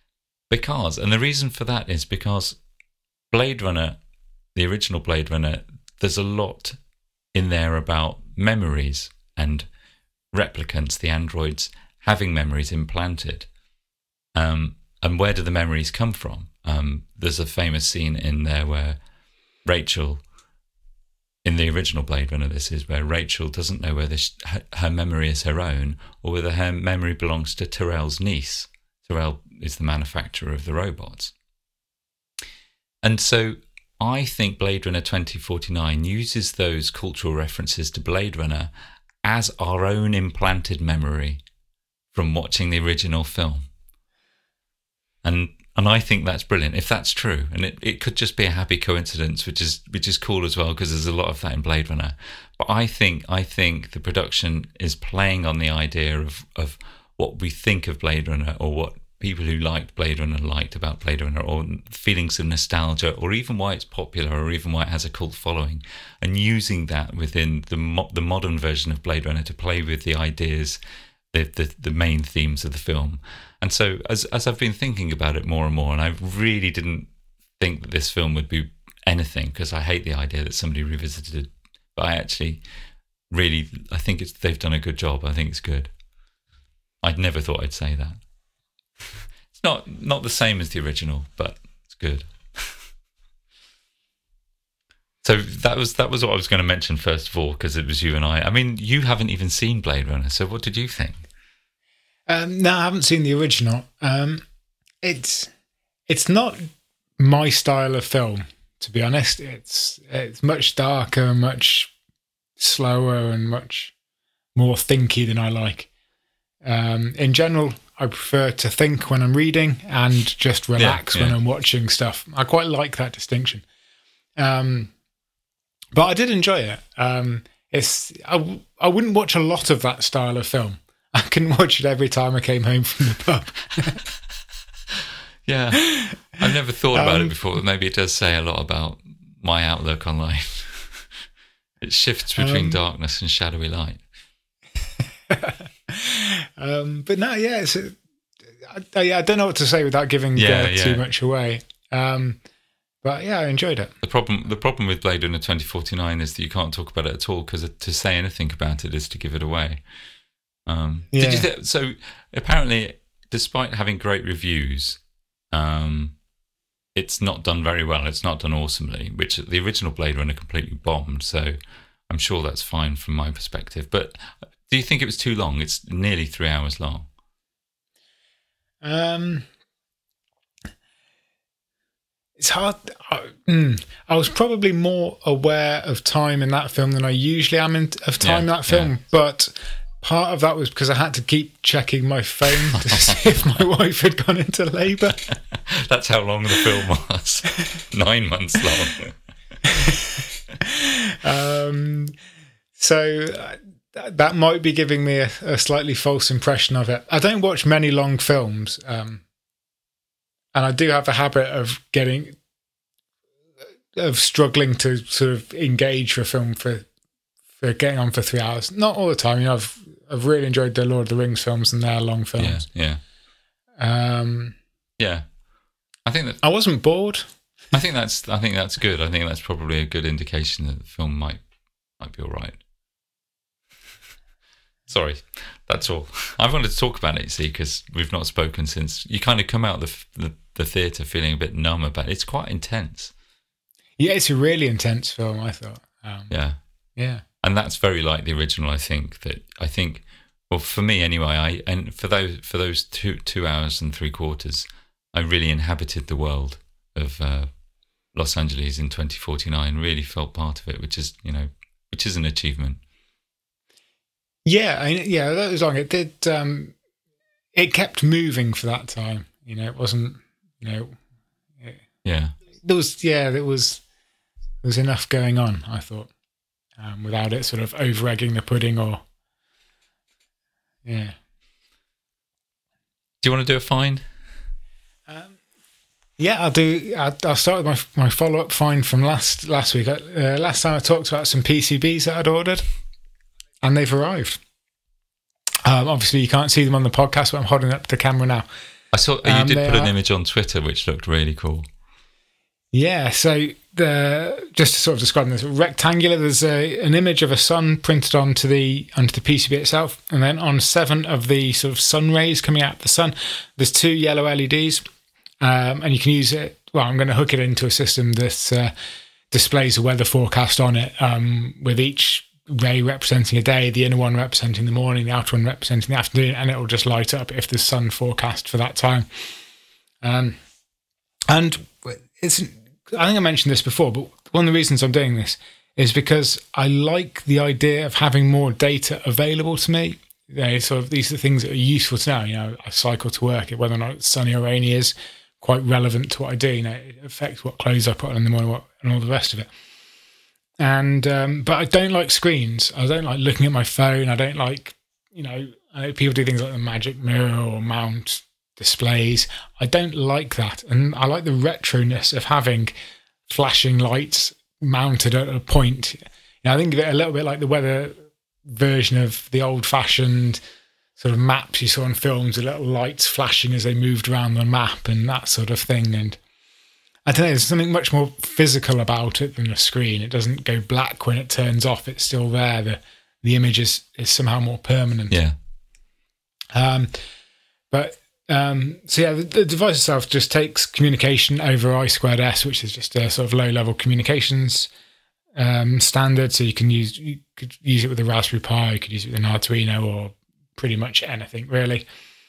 Because, and the reason for that is because Blade Runner, the original Blade Runner, there's a lot in there about memories and replicants, the androids having memories implanted. Um, and where do the memories come from? Um, there's a famous scene in there where Rachel, in the original Blade Runner, this is where Rachel doesn't know whether she, her, her memory is her own or whether her memory belongs to Tyrell's niece. Tyrell is the manufacturer of the robots. And so I think Blade Runner twenty forty-nine uses those cultural references to Blade Runner as our own implanted memory from watching the original film. And and I think that's brilliant, if that's true. And it, it could just be a happy coincidence, which is which is cool as well, because there's a lot of that in Blade Runner. But I think I think the production is playing on the idea of, of what we think of Blade Runner, or what people who liked Blade Runner liked about Blade Runner, or feelings of nostalgia, or even why it's popular, or even why it has a cult following, and using that within the mo- the modern version of Blade Runner to play with the ideas, the, the the main themes of the film. And so as as I've been thinking about it more and more, and I really didn't think that this film would be anything, because I hate the idea that somebody revisited it, but I actually really, I think it's they've done a good job. I think it's good. I'd never thought I'd say that. It's not not the same as the original, but it's good. So that was that was what I was going to mention first of all, because it was you and I. I mean, you haven't even seen Blade Runner, so what did you think? Um, no, I haven't seen the original. Um, it's it's not my style of film, to be honest. It's it's much darker, much slower, and much more thinky than I like. Um, in general, I prefer to think when I'm reading and just relax yeah, yeah. when I'm watching stuff. I quite like that distinction. Um, but I did enjoy it. Um, it's I, I wouldn't watch a lot of that style of film. I couldn't watch it every time I came home from the pub. Yeah. I've never thought about um, it before, but maybe it does say a lot about my outlook on life. It shifts between um, darkness and shadowy light. um, but no, yeah, it's, I, I don't know what to say without giving yeah, uh, yeah. too much away. Um, but yeah, I enjoyed it. The problem, the problem with Blade Runner twenty forty-nine is that you can't talk about it at all, because to say anything about it is to give it away. Um, yeah. Did you th- so apparently, despite having great reviews, um, it's not done very well. It's not done awesomely, which the original Blade Runner completely bombed. So I'm sure that's fine from my perspective. But do you think it was too long? It's nearly three hours long. Um, it's hard. I, mm, I was probably more aware of time in that film than I usually am in, of time yeah, in that film, yeah. But part of that was because I had to keep checking my phone to see if my wife had gone into labour. That's how long the film was. Nine months long. um, so uh, that might be giving me a, a slightly false impression of it. I don't watch many long films, um, and I do have a habit of getting, of struggling to sort of engage for a film for for getting on for three hours. Not all the time. You know, I've I've really enjoyed the Lord of the Rings films, and they're long films. Yeah, yeah. Um, yeah. I think that I wasn't bored. I think that's I think that's good. I think that's probably a good indication that the film might might be all right. Sorry, that's all. I wanted to talk about it, you see, because we've not spoken since. You kind of come out of the the, the theatre feeling a bit numb about it. It's quite intense. Yeah, it's a really intense film, I thought. Um, yeah. Yeah. And that's very like the original, I think. That I think, well, for me anyway, I and for those for those two two hours and three quarters, I really inhabited the world of uh, Los Angeles in twenty forty-nine. Really felt part of it, which is you know, which is an achievement. Yeah, I, yeah, that was long. It did. Um, it kept moving for that time. You know, it wasn't. You know. It, yeah. There was. Yeah, there was. There was enough going on, I thought, um, without it sort of over egging the pudding or. Yeah. Do you want to do a find? Um, yeah, I'll do. I'll, I'll start with my my follow up find from last last week. Uh, last time I talked about some P C Bs that I'd ordered, and they've arrived. Um, obviously, you can't see them on the podcast, but I'm holding up the camera now. I saw you Um, did they put an are- image on Twitter which looked really cool. Yeah, so the just to sort of describe this rectangular, there's a, an image of a sun printed onto the onto the P C B itself, and then on seven of the sort of sun rays coming out of the sun, there's two yellow L E Ds, um, and you can use it. Well, I'm going to hook it into a system that uh, displays a weather forecast on it, um, with each ray representing a day, the inner one representing the morning, the outer one representing the afternoon, and it will just light up if the sun forecast for that time. Um, and it's, I think I mentioned this before, but one of the reasons I'm doing this is because I like the idea of having more data available to me. You know, sort of these are things that are useful to know. You know, I cycle to work, whether or not it's sunny or rainy is quite relevant to what I do. You know, it affects what clothes I put on in the morning, what, and all the rest of it. And um, but I don't like screens. I don't like looking at my phone. I don't like, you know, I know people do things like the magic mirror or mount displays. I don't like that, and I like the retroness of having flashing lights mounted at a point. You know, I think of it a little bit like the weather version of the old-fashioned sort of maps you saw in films, with little lights flashing as they moved around the map and that sort of thing. And I don't know, there's something much more physical about it than a screen. It doesn't go black when it turns off. It's still there. The the image is, is somehow more permanent. Yeah. Um, but um, so yeah, the, the device itself just takes communication over I squared S, which is just a sort of low-level communications um, standard. So you can use you could use it with a Raspberry Pi, you could use it with an Arduino, or pretty much anything really.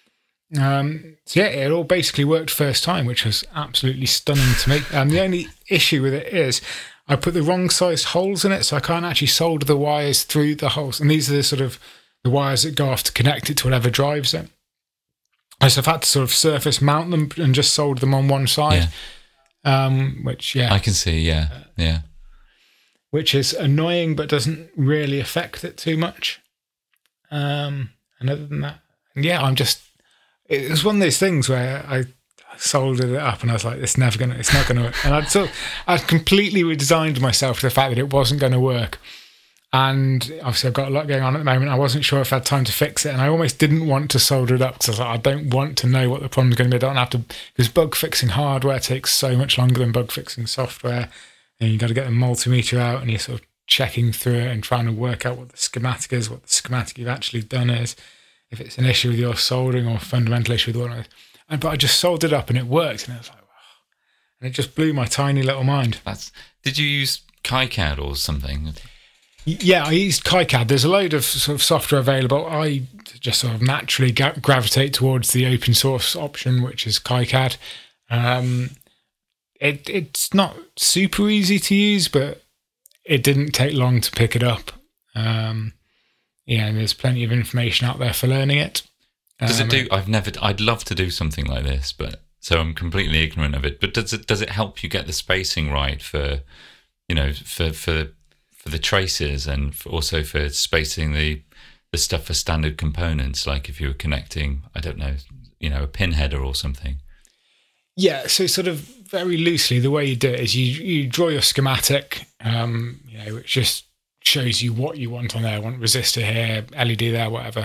Um, so yeah, it all basically worked first time, which was absolutely stunning to me. Um, the only issue with it is I put the wrong sized holes in it, so I can't actually solder the wires through the holes. And these are the sort of the wires that go off to connect it to whatever drives it. So I've had to sort of surface mount them and just solder them on one side, yeah. Um, which yeah, I can see, yeah, yeah, which is annoying, but doesn't really affect it too much. Um, and other than that, yeah, I'm just. It was one of those things where I soldered it up and I was like, it's never going to, it's not going to work. And I'd sort of, I'd completely resigned myself to the fact that it wasn't going to work. And obviously I've got a lot going on at the moment. I wasn't sure if I had time to fix it. And I almost didn't want to solder it up because I was like, I don't want to know what the problem's going to be. I don't have to, because bug fixing hardware takes so much longer than bug fixing software. And you've got to get the multimeter out and you're sort of checking through it and trying to work out what the schematic is, what the schematic you've actually done is. If it's an issue with your soldering or a fundamental issue with one, and but I just soldered up and it worked, and it was like, wow. And it just blew my tiny little mind. That's. Did you use KiCad or something? Yeah, I used KiCad. There's a load of sort of software available. I just sort of naturally ga- gravitate towards the open source option, which is KiCad. Um, it it's not super easy to use, but it didn't take long to pick it up. Um, Yeah, and there's plenty of information out there for learning it. Does um, it do? I've never. I'd love to do something like this, but so I'm completely ignorant of it. But does it? Does it help you get the spacing right for, you know, for for for the traces and for also for spacing the the stuff for standard components? Like if you were connecting, I don't know, you know, a pin header or something. Yeah, so sort of very loosely, the way you do it is you you draw your schematic, um, you know, which just shows you what you want on there. I want resistor here, L E D there, whatever.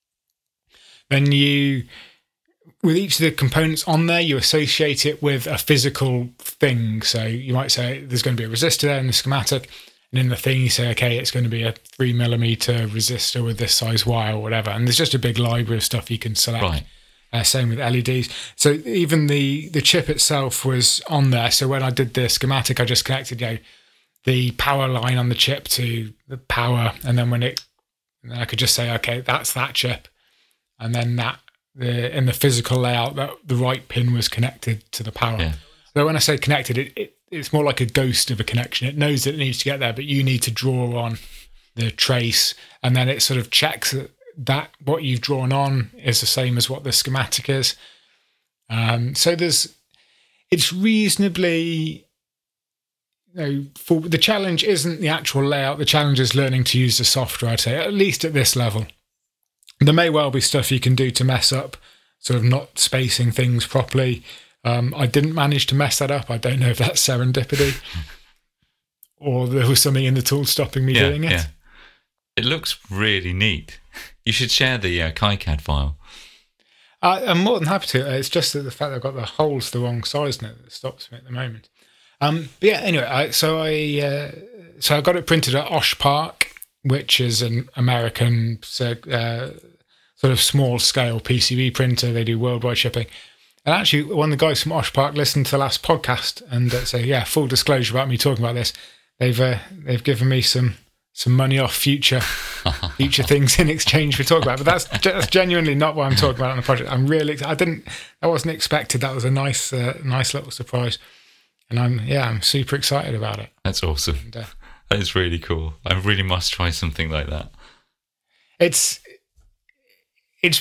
Then you, with each of the components on there, you associate it with a physical thing. So you might say there's going to be a resistor there in the schematic, and in the thing you say, okay, it's going to be a three millimeter resistor with this size wire or whatever. And there's just a big library of stuff you can select. Right. Uh, same with L E Ds. So even the the chip itself was on there. So when I did the schematic, I just connected, you know, the power line on the chip to the power, and then when it, and then I could just say, okay, that's that chip, and then that the in the physical layout that the right pin was connected to the power. Yeah. So when I say connected, it, it it's more like a ghost of a connection. It knows that it needs to get there, but you need to draw on the trace, and then it sort of checks that, that what you've drawn on is the same as what the schematic is. Um, so there's, it's reasonably. No, for the challenge isn't the actual layout. The challenge is learning to use the software, I'd say, at least at this level. There may well be stuff you can do to mess up, sort of not spacing things properly. Um, I didn't manage to mess that up. I don't know if that's serendipity or there was something in the tool stopping me yeah, doing it. Yeah. It looks really neat. You should share the uh, KiCad file. I, I'm more than happy to. It's just that the fact that I've got the holes the wrong size in it that stops me at the moment. Um, but yeah, anyway, I, so I uh, so I got it printed at Osh Park, which is an American uh, sort of small scale P C B printer. They do worldwide shipping. And actually, one of the guys from Osh Park listened to the last podcast, and uh, so yeah, full disclosure about me talking about this. They've uh, they've given me some some money off future future things in exchange for talking about. But that's that's genuinely not what I'm talking about on the project. I'm really I didn't I wasn't expected. That was a nice uh, nice little surprise, and I'm yeah I'm super excited about it. That's awesome. And, uh, that is really cool. I really must try something like that. It's it's.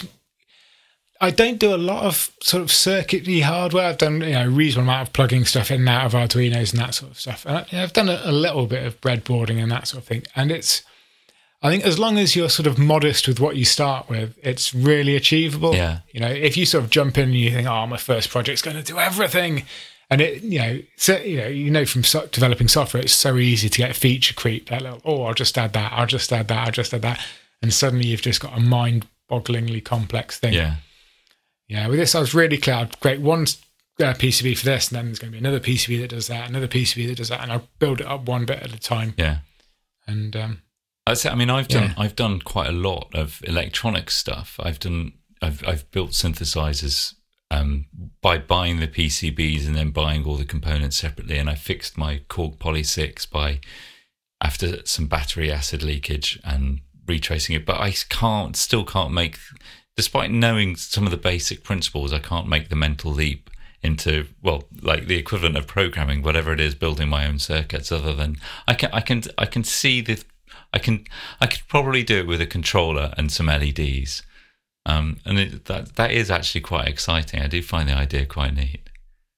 I don't do a lot of sort of circuity hardware. I've done you know a reasonable amount of plugging stuff in and out of Arduinos and that sort of stuff. And I, I've done a, a little bit of breadboarding and that sort of thing. And it's, I think, as long as you're sort of modest with what you start with, it's really achievable. Yeah. You know, if you sort of jump in and you think, "Oh, my first project's going to do everything," and it, you know, so, you know, you know, from so- developing software, it's so easy to get feature creep. That little, oh, I'll just add that. I'll just add that. I'll just add that, and suddenly you've just got a mind-bogglingly complex thing. Yeah. Yeah, with this, I was really clear. I'd create one uh, P C B for this, and then there's going to be another P C B that does that, another P C B that does that, and I'll build it up one bit at a time. Yeah, and um, that's it. I mean, I've done yeah. I've done quite a lot of electronic stuff. I've done I've I've built synthesizers um, by buying the P C Bs and then buying all the components separately, and I fixed my Korg Poly six by after some battery acid leakage and retracing it. But I can't, still can't make. Despite knowing some of the basic principles, I can't make the mental leap into, well, like the equivalent of programming, whatever it is, building my own circuits. Other than I can, I can, I can see the, I can, I could probably do it with a controller and some L E Ds, um, and it, that that is actually quite exciting. I do find the idea quite neat.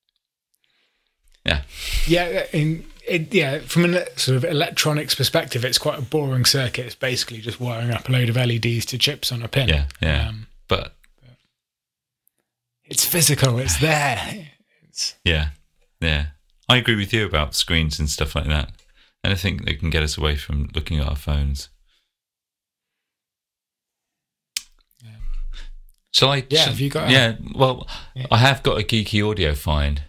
Yeah, yeah, in, it, yeah. From a sort of electronics perspective, it's quite a boring circuit. It's basically just wiring up a load of L E Ds to chips on a pin. Yeah, yeah. Um, But it's physical, it's there. It's... Yeah, yeah. I agree with you about screens and stuff like that. Anything that can get us away from looking at our phones. Yeah. Shall I? Yeah, shall, have you got a, Yeah, well, yeah. I have got a geeky audio find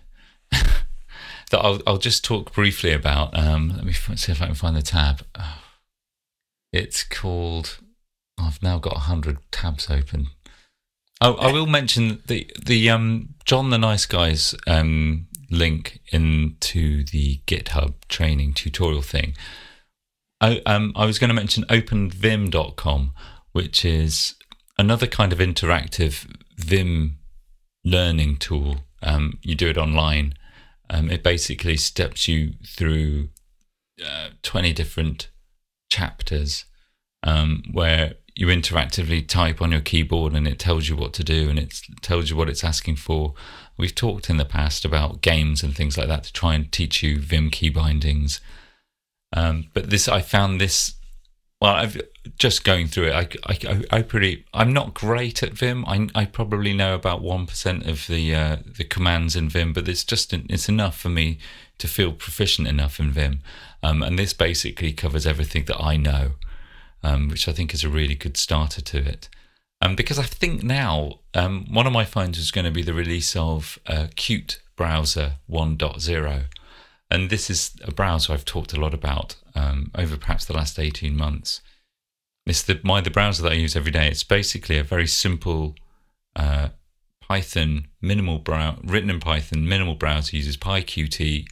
that I'll, I'll just talk briefly about. Um, let me see if I can find the tab. Oh, it's called... I've now got one hundred tabs open. Oh, I will mention the the um, John the Nice Guy's um, link into the GitHub training tutorial thing. I um I was going to mention open vim dot com, which is another kind of interactive Vim learning tool. Um, you do it online. Um, it basically steps you through uh, twenty different chapters um, where you interactively type on your keyboard and it tells you what to do and it tells you what it's asking for. We've talked in the past about games and things like that to try and teach you Vim key bindings. Um, but this, I found this, well, I've just going through it. I, I, I pretty, I'm not great at Vim. I, I probably know about one percent of the, uh, the commands in Vim, but it's just, it's enough for me to feel proficient enough in Vim. Um, and this basically covers everything that I know. Um, which I think is a really good starter to it. Um, because I think now, um, one of my finds is going to be the release of uh, Qt Browser one point oh. And this is a browser I've talked a lot about um, over perhaps the last eighteen months. It's the, my, the browser that I use every day. It's basically a very simple uh, Python, minimal brow- written in Python, minimal browser, uses PyQt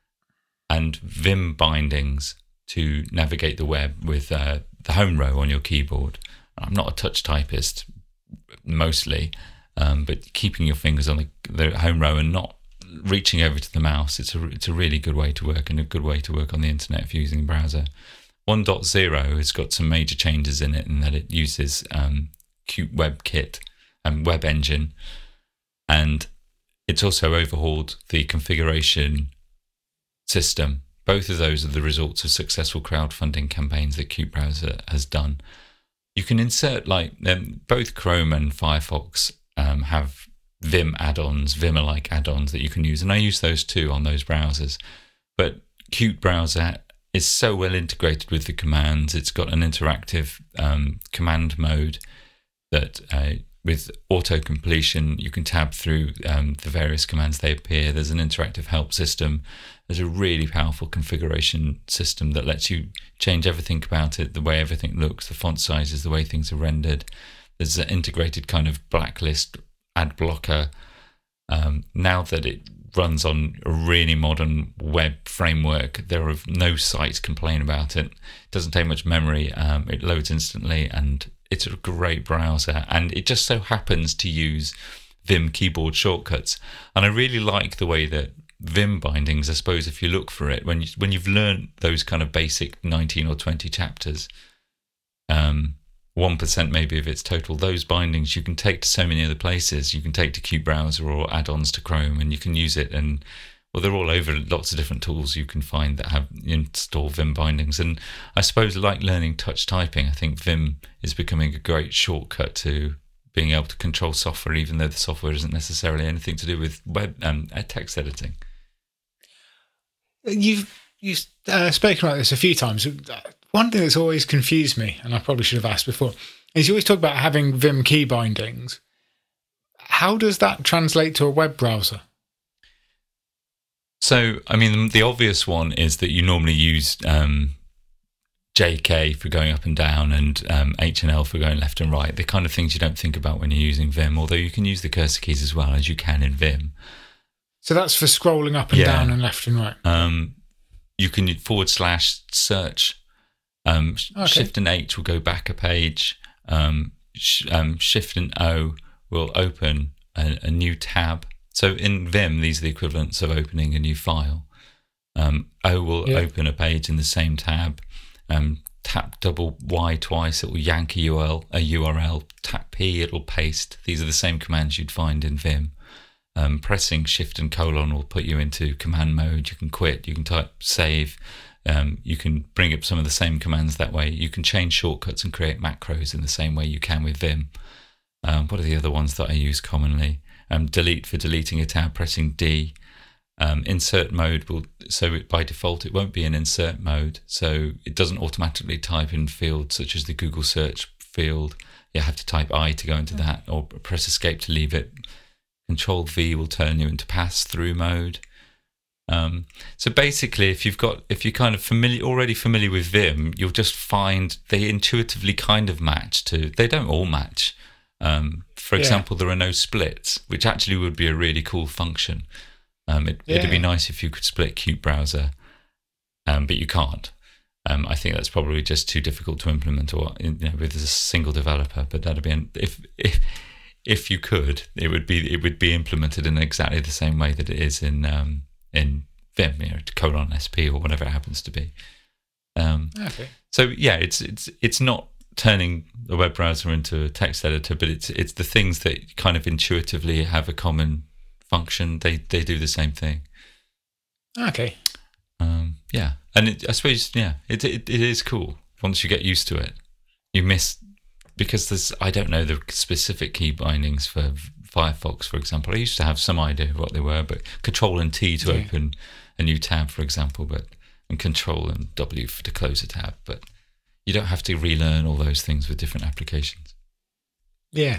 and Vim bindings to navigate the web with uh, the home row on your keyboard. I'm not a touch typist, mostly, um, but keeping your fingers on the, the home row and not reaching over to the mouse, it's a, it's a really good way to work and a good way to work on the internet if you're using a browser. one point oh has got some major changes in it in that it uses um, Qt WebKit and Web Engine, and it's also overhauled the configuration system. Both of those are the results of successful crowdfunding campaigns that Qt Browser has done. You can insert, like, um, both Chrome and Firefox um, have Vim add-ons, Vim-alike add-ons that you can use, and I use those too on those browsers. But Qt Browser is so well integrated with the commands. It's got an interactive um, command mode that uh, with auto completion, you can tab through um, the various commands they appear. There's an interactive help system. There's a really powerful configuration system that lets you change everything about it, the way everything looks, the font sizes, the way things are rendered. There's an integrated kind of blacklist ad blocker. Um, now that it runs on a really modern web framework, there are no sites complain about it. It doesn't take much memory. Um, it loads instantly, and it's a great browser. And it just so happens to use Vim keyboard shortcuts. And I really like the way that Vim bindings, I suppose, if you look for it, when you when you've learned those kind of basic nineteen or twenty chapters, um, one percent maybe of its total, those bindings you can take to so many other places. You can take to Qt Browser or add-ons to Chrome, and you can use it. And well, they're all over lots of different tools you can find that have install Vim bindings. And I suppose, like learning touch typing, I think Vim is becoming a great shortcut to being able to control software, even though the software isn't necessarily anything to do with web um, text editing. You've you've uh, spoken about this a few times. One thing that's always confused me, and I probably should have asked before, is you always talk about having Vim key bindings. How does that translate to a web browser? So, I mean, the obvious one is that you normally use um, J K for going up and down, and um, H and L for going left and right. The kind of things you don't think about when you're using Vim, although you can use the cursor keys as well, as you can in Vim. So that's for scrolling up and yeah. down and left and right. Um, you can forward slash search. Um, okay. Shift and H will go back a page. Um, sh- um, Shift and O will open a, a new tab. So in Vim, these are the equivalents of opening a new file. Um, O will yeah. open a page in the same tab. Um, tap double Y twice, it will yank a U R L. A U R L. Tap P, it will paste. These are the same commands you'd find in Vim. Um, pressing Shift and colon will put you into command mode. You can quit. You can type save. Um, you can bring up some of the same commands that way. You can change shortcuts and create macros in the same way you can with Vim. Um, what are the other ones that I use commonly? Um, delete for deleting a tab, pressing D. Um, insert mode will, so it, by default it won't be in insert mode, so it doesn't automatically type in fields such as the Google search field. You have to type I to go into that, or press escape to leave it. Control V will turn you into pass-through mode. Um, so basically, if you've got, if you're kind of familiar, already familiar with Vim, you'll just find they intuitively kind of match to. They don't all match. Um, for example, yeah. there are no splits, which actually would be a really cool function. Um, it, yeah. It'd be nice if you could split Qt Browser, um, but you can't. Um, I think that's probably just too difficult to implement, or you know, with a single developer. But that'd be an, if if. If you could, it would be it would be implemented in exactly the same way that it is in um, in Vim, you know, colon S P or whatever it happens to be. Um, okay. So yeah, it's it's it's not turning a web browser into a text editor, but it's it's the things that kind of intuitively have a common function. They they do the same thing. Okay. Um, yeah, and it, I suppose yeah, it, it it is cool once you get used to it. You miss. Because there's, I don't know the specific key bindings for Firefox, for example. I used to have some idea of what they were, but Control and T to yeah. open a new tab, for example, but and Control and W to close a tab. But you don't have to relearn all those things with different applications. Yeah.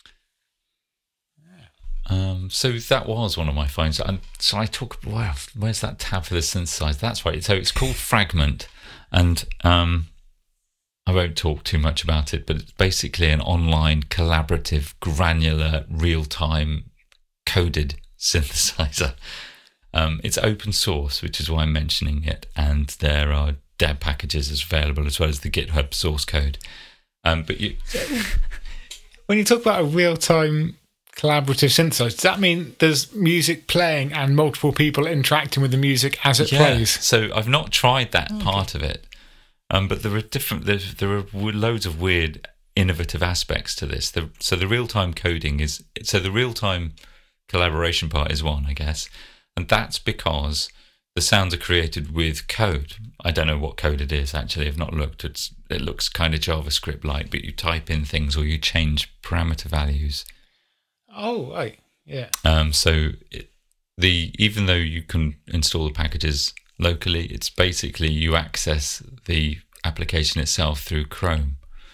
Um, so that was one of my finds. And so I talk. Wow, where's that tab for the synthesizer? That's right. So it's called Fragment, and um, I won't talk too much about it, but it's basically an online, collaborative, granular, real-time coded synthesizer. Um, it's open source, which is why I'm mentioning it, and there are deb packages as available as well as the GitHub source code. Um, but you, when you talk about a real-time collaborative synthesizer, does that mean there's music playing and multiple people interacting with the music as it yeah, plays? So I've not tried that okay. part of it. Um, but there are different. There's, there are loads of weird, innovative aspects to this. The, so the real-time coding is. So the real-time collaboration part is one, I guess, and that's because the sounds are created with code. I don't know what code it is actually. I've not looked. It's it looks kind of JavaScript-like, but you type in things or you change parameter values. Oh, right, yeah. Um. So it, the even though you can install the packages locally, it's basically you access the application itself through Chrome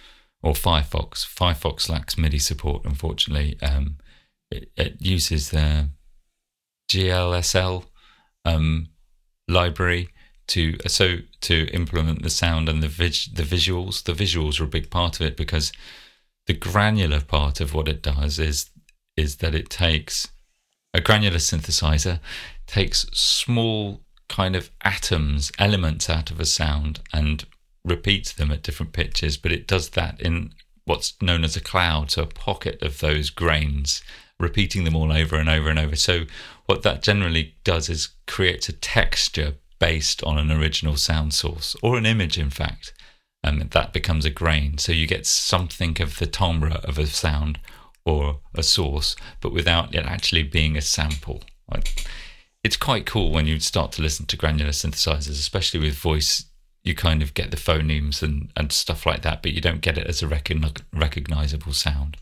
or Firefox. Firefox lacks MIDI support, unfortunately. Um, it, it uses the G L S L um, library to so to implement the sound and the vis- the visuals. The visuals are a big part of it, because the granular part of what it does is is that it takes a granular synthesizer, takes small kind of atoms, elements out of a sound and repeats them at different pitches, but it does that in what's known as a cloud, so a pocket of those grains, repeating them all over and over and over. So what that generally does is creates a texture based on an original sound source, or an image, in fact, and that becomes a grain. So you get something of the timbre of a sound or a source, but without it actually being a sample. It's quite cool when you start to listen to granular synthesizers, especially with voice. You kind of get the phonemes and, and stuff like that, but you don't get it as a recogn- recognizable sound.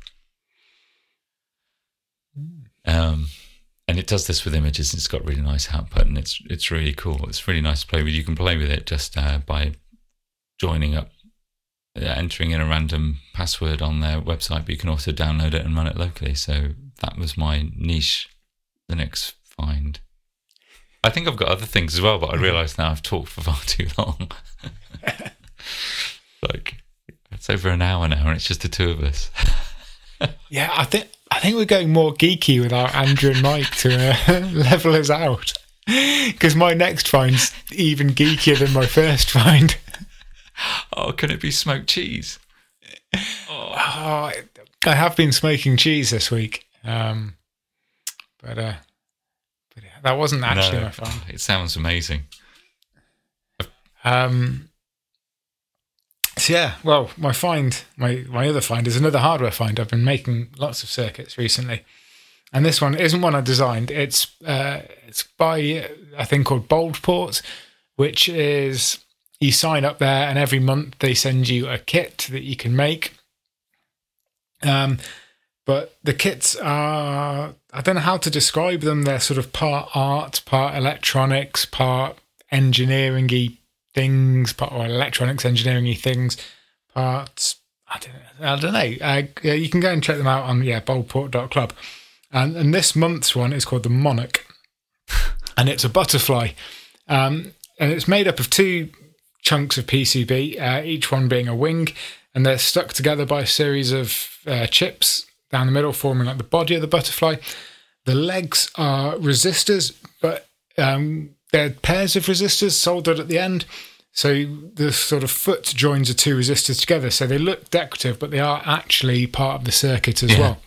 Um, and it does this with images, and it's got really nice output, and it's it's really cool. It's really nice to play with. You can play with it just uh, by joining up, uh, entering in a random password on their website, but you can also download it and run it locally. So that was my niche Linux find. I think I've got other things as well, but I realise now I've talked for far too long. Like, it's over an hour now, and it's just the two of us. Yeah, I think I think we're going more geeky without Andrew and Mike to uh, level us out. Because my next find's even geekier than my first find. Oh, can it be smoked cheese? Oh, oh I have been smoking cheese this week, um, but, uh, but yeah, that wasn't actually no, my find. It sounds amazing. Um. So yeah, well, my find, my, my other find is another hardware find. I've been making lots of circuits recently, and this one isn't one I designed. It's uh, it's by a thing called Boldport, which is you sign up there, and every month they send you a kit that you can make. Um, but the kits are, I don't know how to describe them. They're sort of part art, part electronics, part engineering-y things, part or electronics engineering-y things, parts, I don't know. I don't know. Uh, you can go and check them out on, yeah, boldport dot club. And, and this month's one is called the Monarch, and it's a butterfly. Um, and it's made up of two chunks of P C B, uh, each one being a wing, and they're stuck together by a series of uh, chips down the middle, forming like the body of the butterfly. The legs are resistors, but um, they're pairs of resistors soldered at the end. So the sort of foot joins the two resistors together. So they look decorative, but they are actually part of the circuit as yeah. well.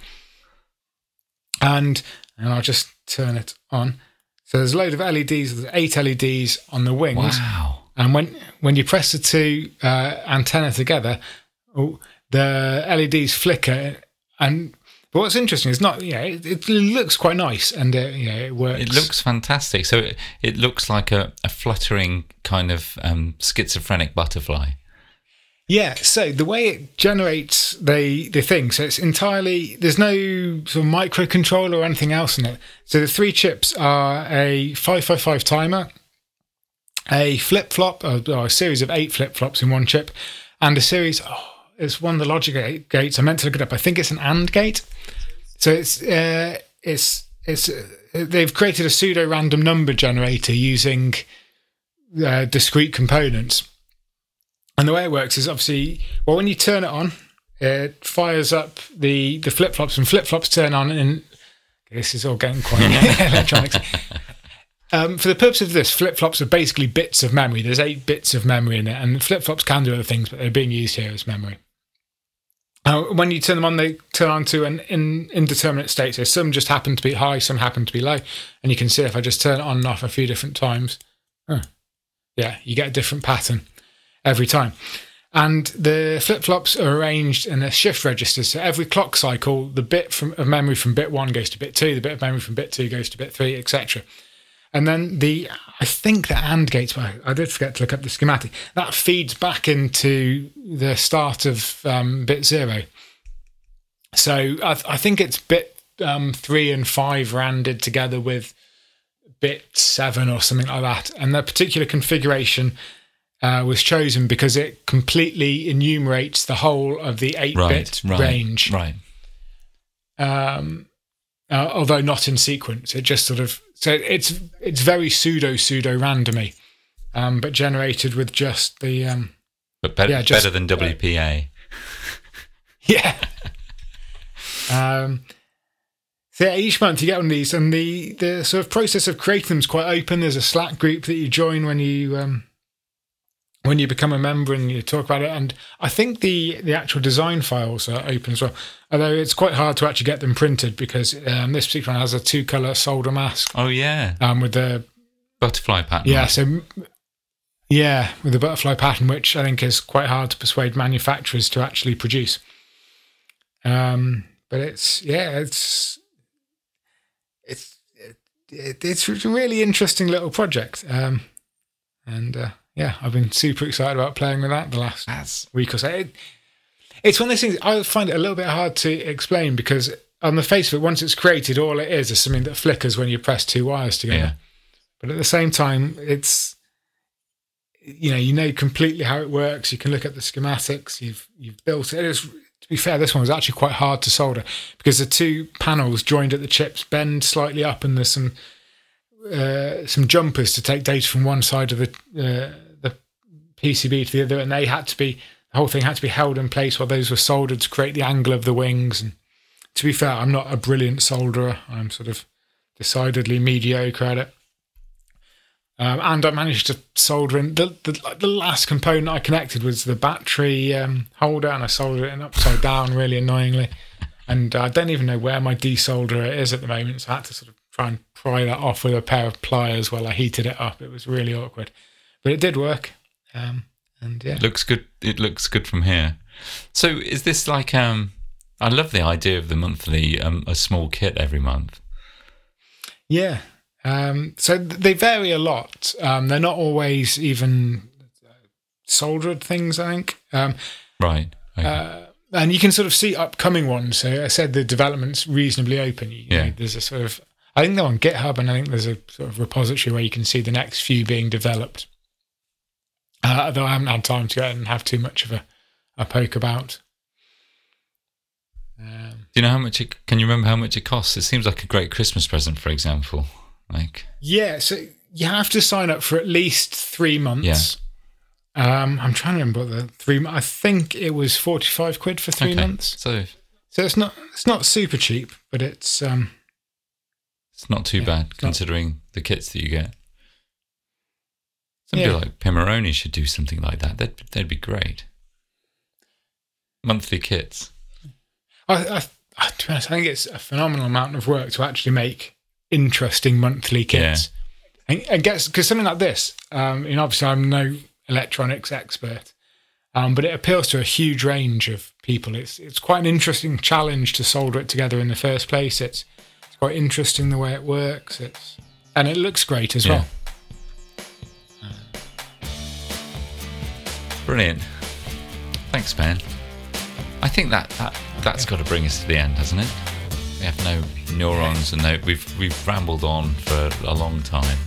And, and I'll just turn it on. So there's a load of L E Ds, there's eight L E Ds on the wings. Wow. And when, when you press the two uh, antenna together, oh, the L E Ds flicker. And but what's interesting is not, yeah, it, it looks quite nice, and uh, yeah, it works. It looks fantastic. So it, it looks like a, a fluttering kind of um, schizophrenic butterfly. Yeah. So the way it generates the the thing, so it's entirely, there's no sort of microcontroller or anything else in it. So the three chips are a five five five timer, a flip flop, or, or a series of eight flip flops in one chip, and a series. Oh, it's one of the logic gates. I meant to look it up. I think it's an AND gate. So it's uh, it's it's uh, they've created a pseudo random number generator using uh, discrete components. And the way it works is obviously, well, when you turn it on, it fires up the the flip flops, and flip flops turn on. And this is all getting quite electronics. Um, for the purpose of this, flip flops are basically bits of memory. There's eight bits of memory in it, and flip flops can do other things, but they're being used here as memory. Uh, when you turn them on, they turn on to an in, indeterminate state. So some just happen to be high, some happen to be low. And you can see if I just turn it on and off a few different times, huh, yeah, you get a different pattern every time. And the flip-flops are arranged in a shift register. So every clock cycle, the bit from, of memory from bit one goes to bit two, the bit of memory from bit two goes to bit three, et cetera. And then the, I think the AND gates, I did forget to look up the schematic, that feeds back into the start of um, bit zero. So I, I think it's bit um, three and five randed together with bit seven or something like that. And that particular configuration uh, was chosen because it completely enumerates the whole of the eight-bit right, right, range. Right. Um, uh, although not in sequence, it just sort of so it's it's very pseudo pseudo randomy, um, but generated with just the um, but better yeah, just, better than W P A. Uh, yeah. um, so yeah, each month you get one of these, and the the sort of process of creating them is quite open. There's a Slack group that you join when you um, when you become a member, and you talk about it. And I think the the actual design files are open as well. Although it's quite hard to actually get them printed because um, this particular one has a two-colour solder mask. Oh, yeah. Um, with the butterfly pattern. Yeah, right? so yeah, with the butterfly pattern, which I think is quite hard to persuade manufacturers to actually produce. Um, but it's yeah, it's it's it, it's a really interesting little project. Um, and uh, yeah, I've been super excited about playing with that the last That's... week or so. It, It's one of those things I find it a little bit hard to explain because on the face of it, once it's created, all it is is something that flickers when you press two wires together. Yeah. But at the same time, it's, you know, you know completely how it works. You can look at the schematics. You've you've built it. It is, to be fair, this one was actually quite hard to solder because the two panels joined at the chips bend slightly up, and there's some uh, some jumpers to take data from one side of the uh, the P C B to the other, and they had to be. The whole thing had to be held in place while those were soldered to create the angle of the wings. And to be fair, I'm not a brilliant solderer. I'm sort of decidedly mediocre at it. Um, and I managed to solder in the, the the last component I connected was the battery um, holder, and I soldered it in upside down really annoyingly. And I don't even know where my desolderer is at the moment, so I had to sort of try and pry that off with a pair of pliers while I heated it up. It was really awkward, but it did work. Um, And yeah, it looks good. It looks good from here. So, is this like? Um, I love the idea of the monthly, um, a small kit every month. Yeah. Um, so they vary a lot. Um, they're not always even soldered things, I think. Um, right. Okay. Uh, and you can sort of see upcoming ones. So I said the development's reasonably open. You Yeah. know, there's a sort of, I think they're on GitHub, and I think there's a sort of repository where you can see the next few being developed. Uh, although I haven't had time to go and have too much of a, a poke about. Um, Do you know how much it, can you remember how much it costs? It seems like a great Christmas present, for example. Like, yeah, so you have to sign up for at least three months. Yeah. Um, I'm trying to remember what the three. I think it was forty-five quid for three okay. months. So, so it's not it's not super cheap, but it's um, it's not too yeah, bad considering not, the kits that you get. Somebody yeah. like Pimoroni should do something like that. That'd, that'd be great. Monthly kits. I, I, I, to be honest, I think it's a phenomenal amount of work to actually make interesting monthly kits. Yeah. And I guess because something like this, um, you know, obviously I'm no electronics expert, um, but it appeals to a huge range of people. It's it's quite an interesting challenge to solder it together in the first place. It's it's quite interesting the way it works. It's and it looks great as yeah. well. Brilliant. Thanks, Ben. I think that, that, that's yeah. got to bring us to the end, hasn't it? We have no neurons and no... We've we've rambled on for a long time.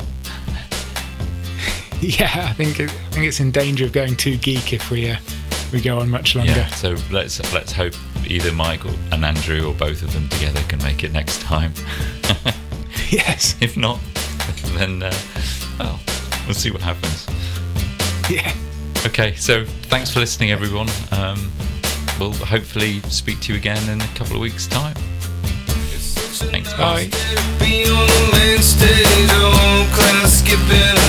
Yeah, I think it, I think it's in danger of going too geek if we uh, we go on much longer. Yeah, so let's let's hope either Mike or, and Andrew or both of them together can make it next time. Yes. If not, then, uh, well, we'll see what happens. Yeah. Okay, so thanks for listening, everyone. Um, we'll hopefully speak to you again in a couple of weeks' time. Thanks, bye. Bye.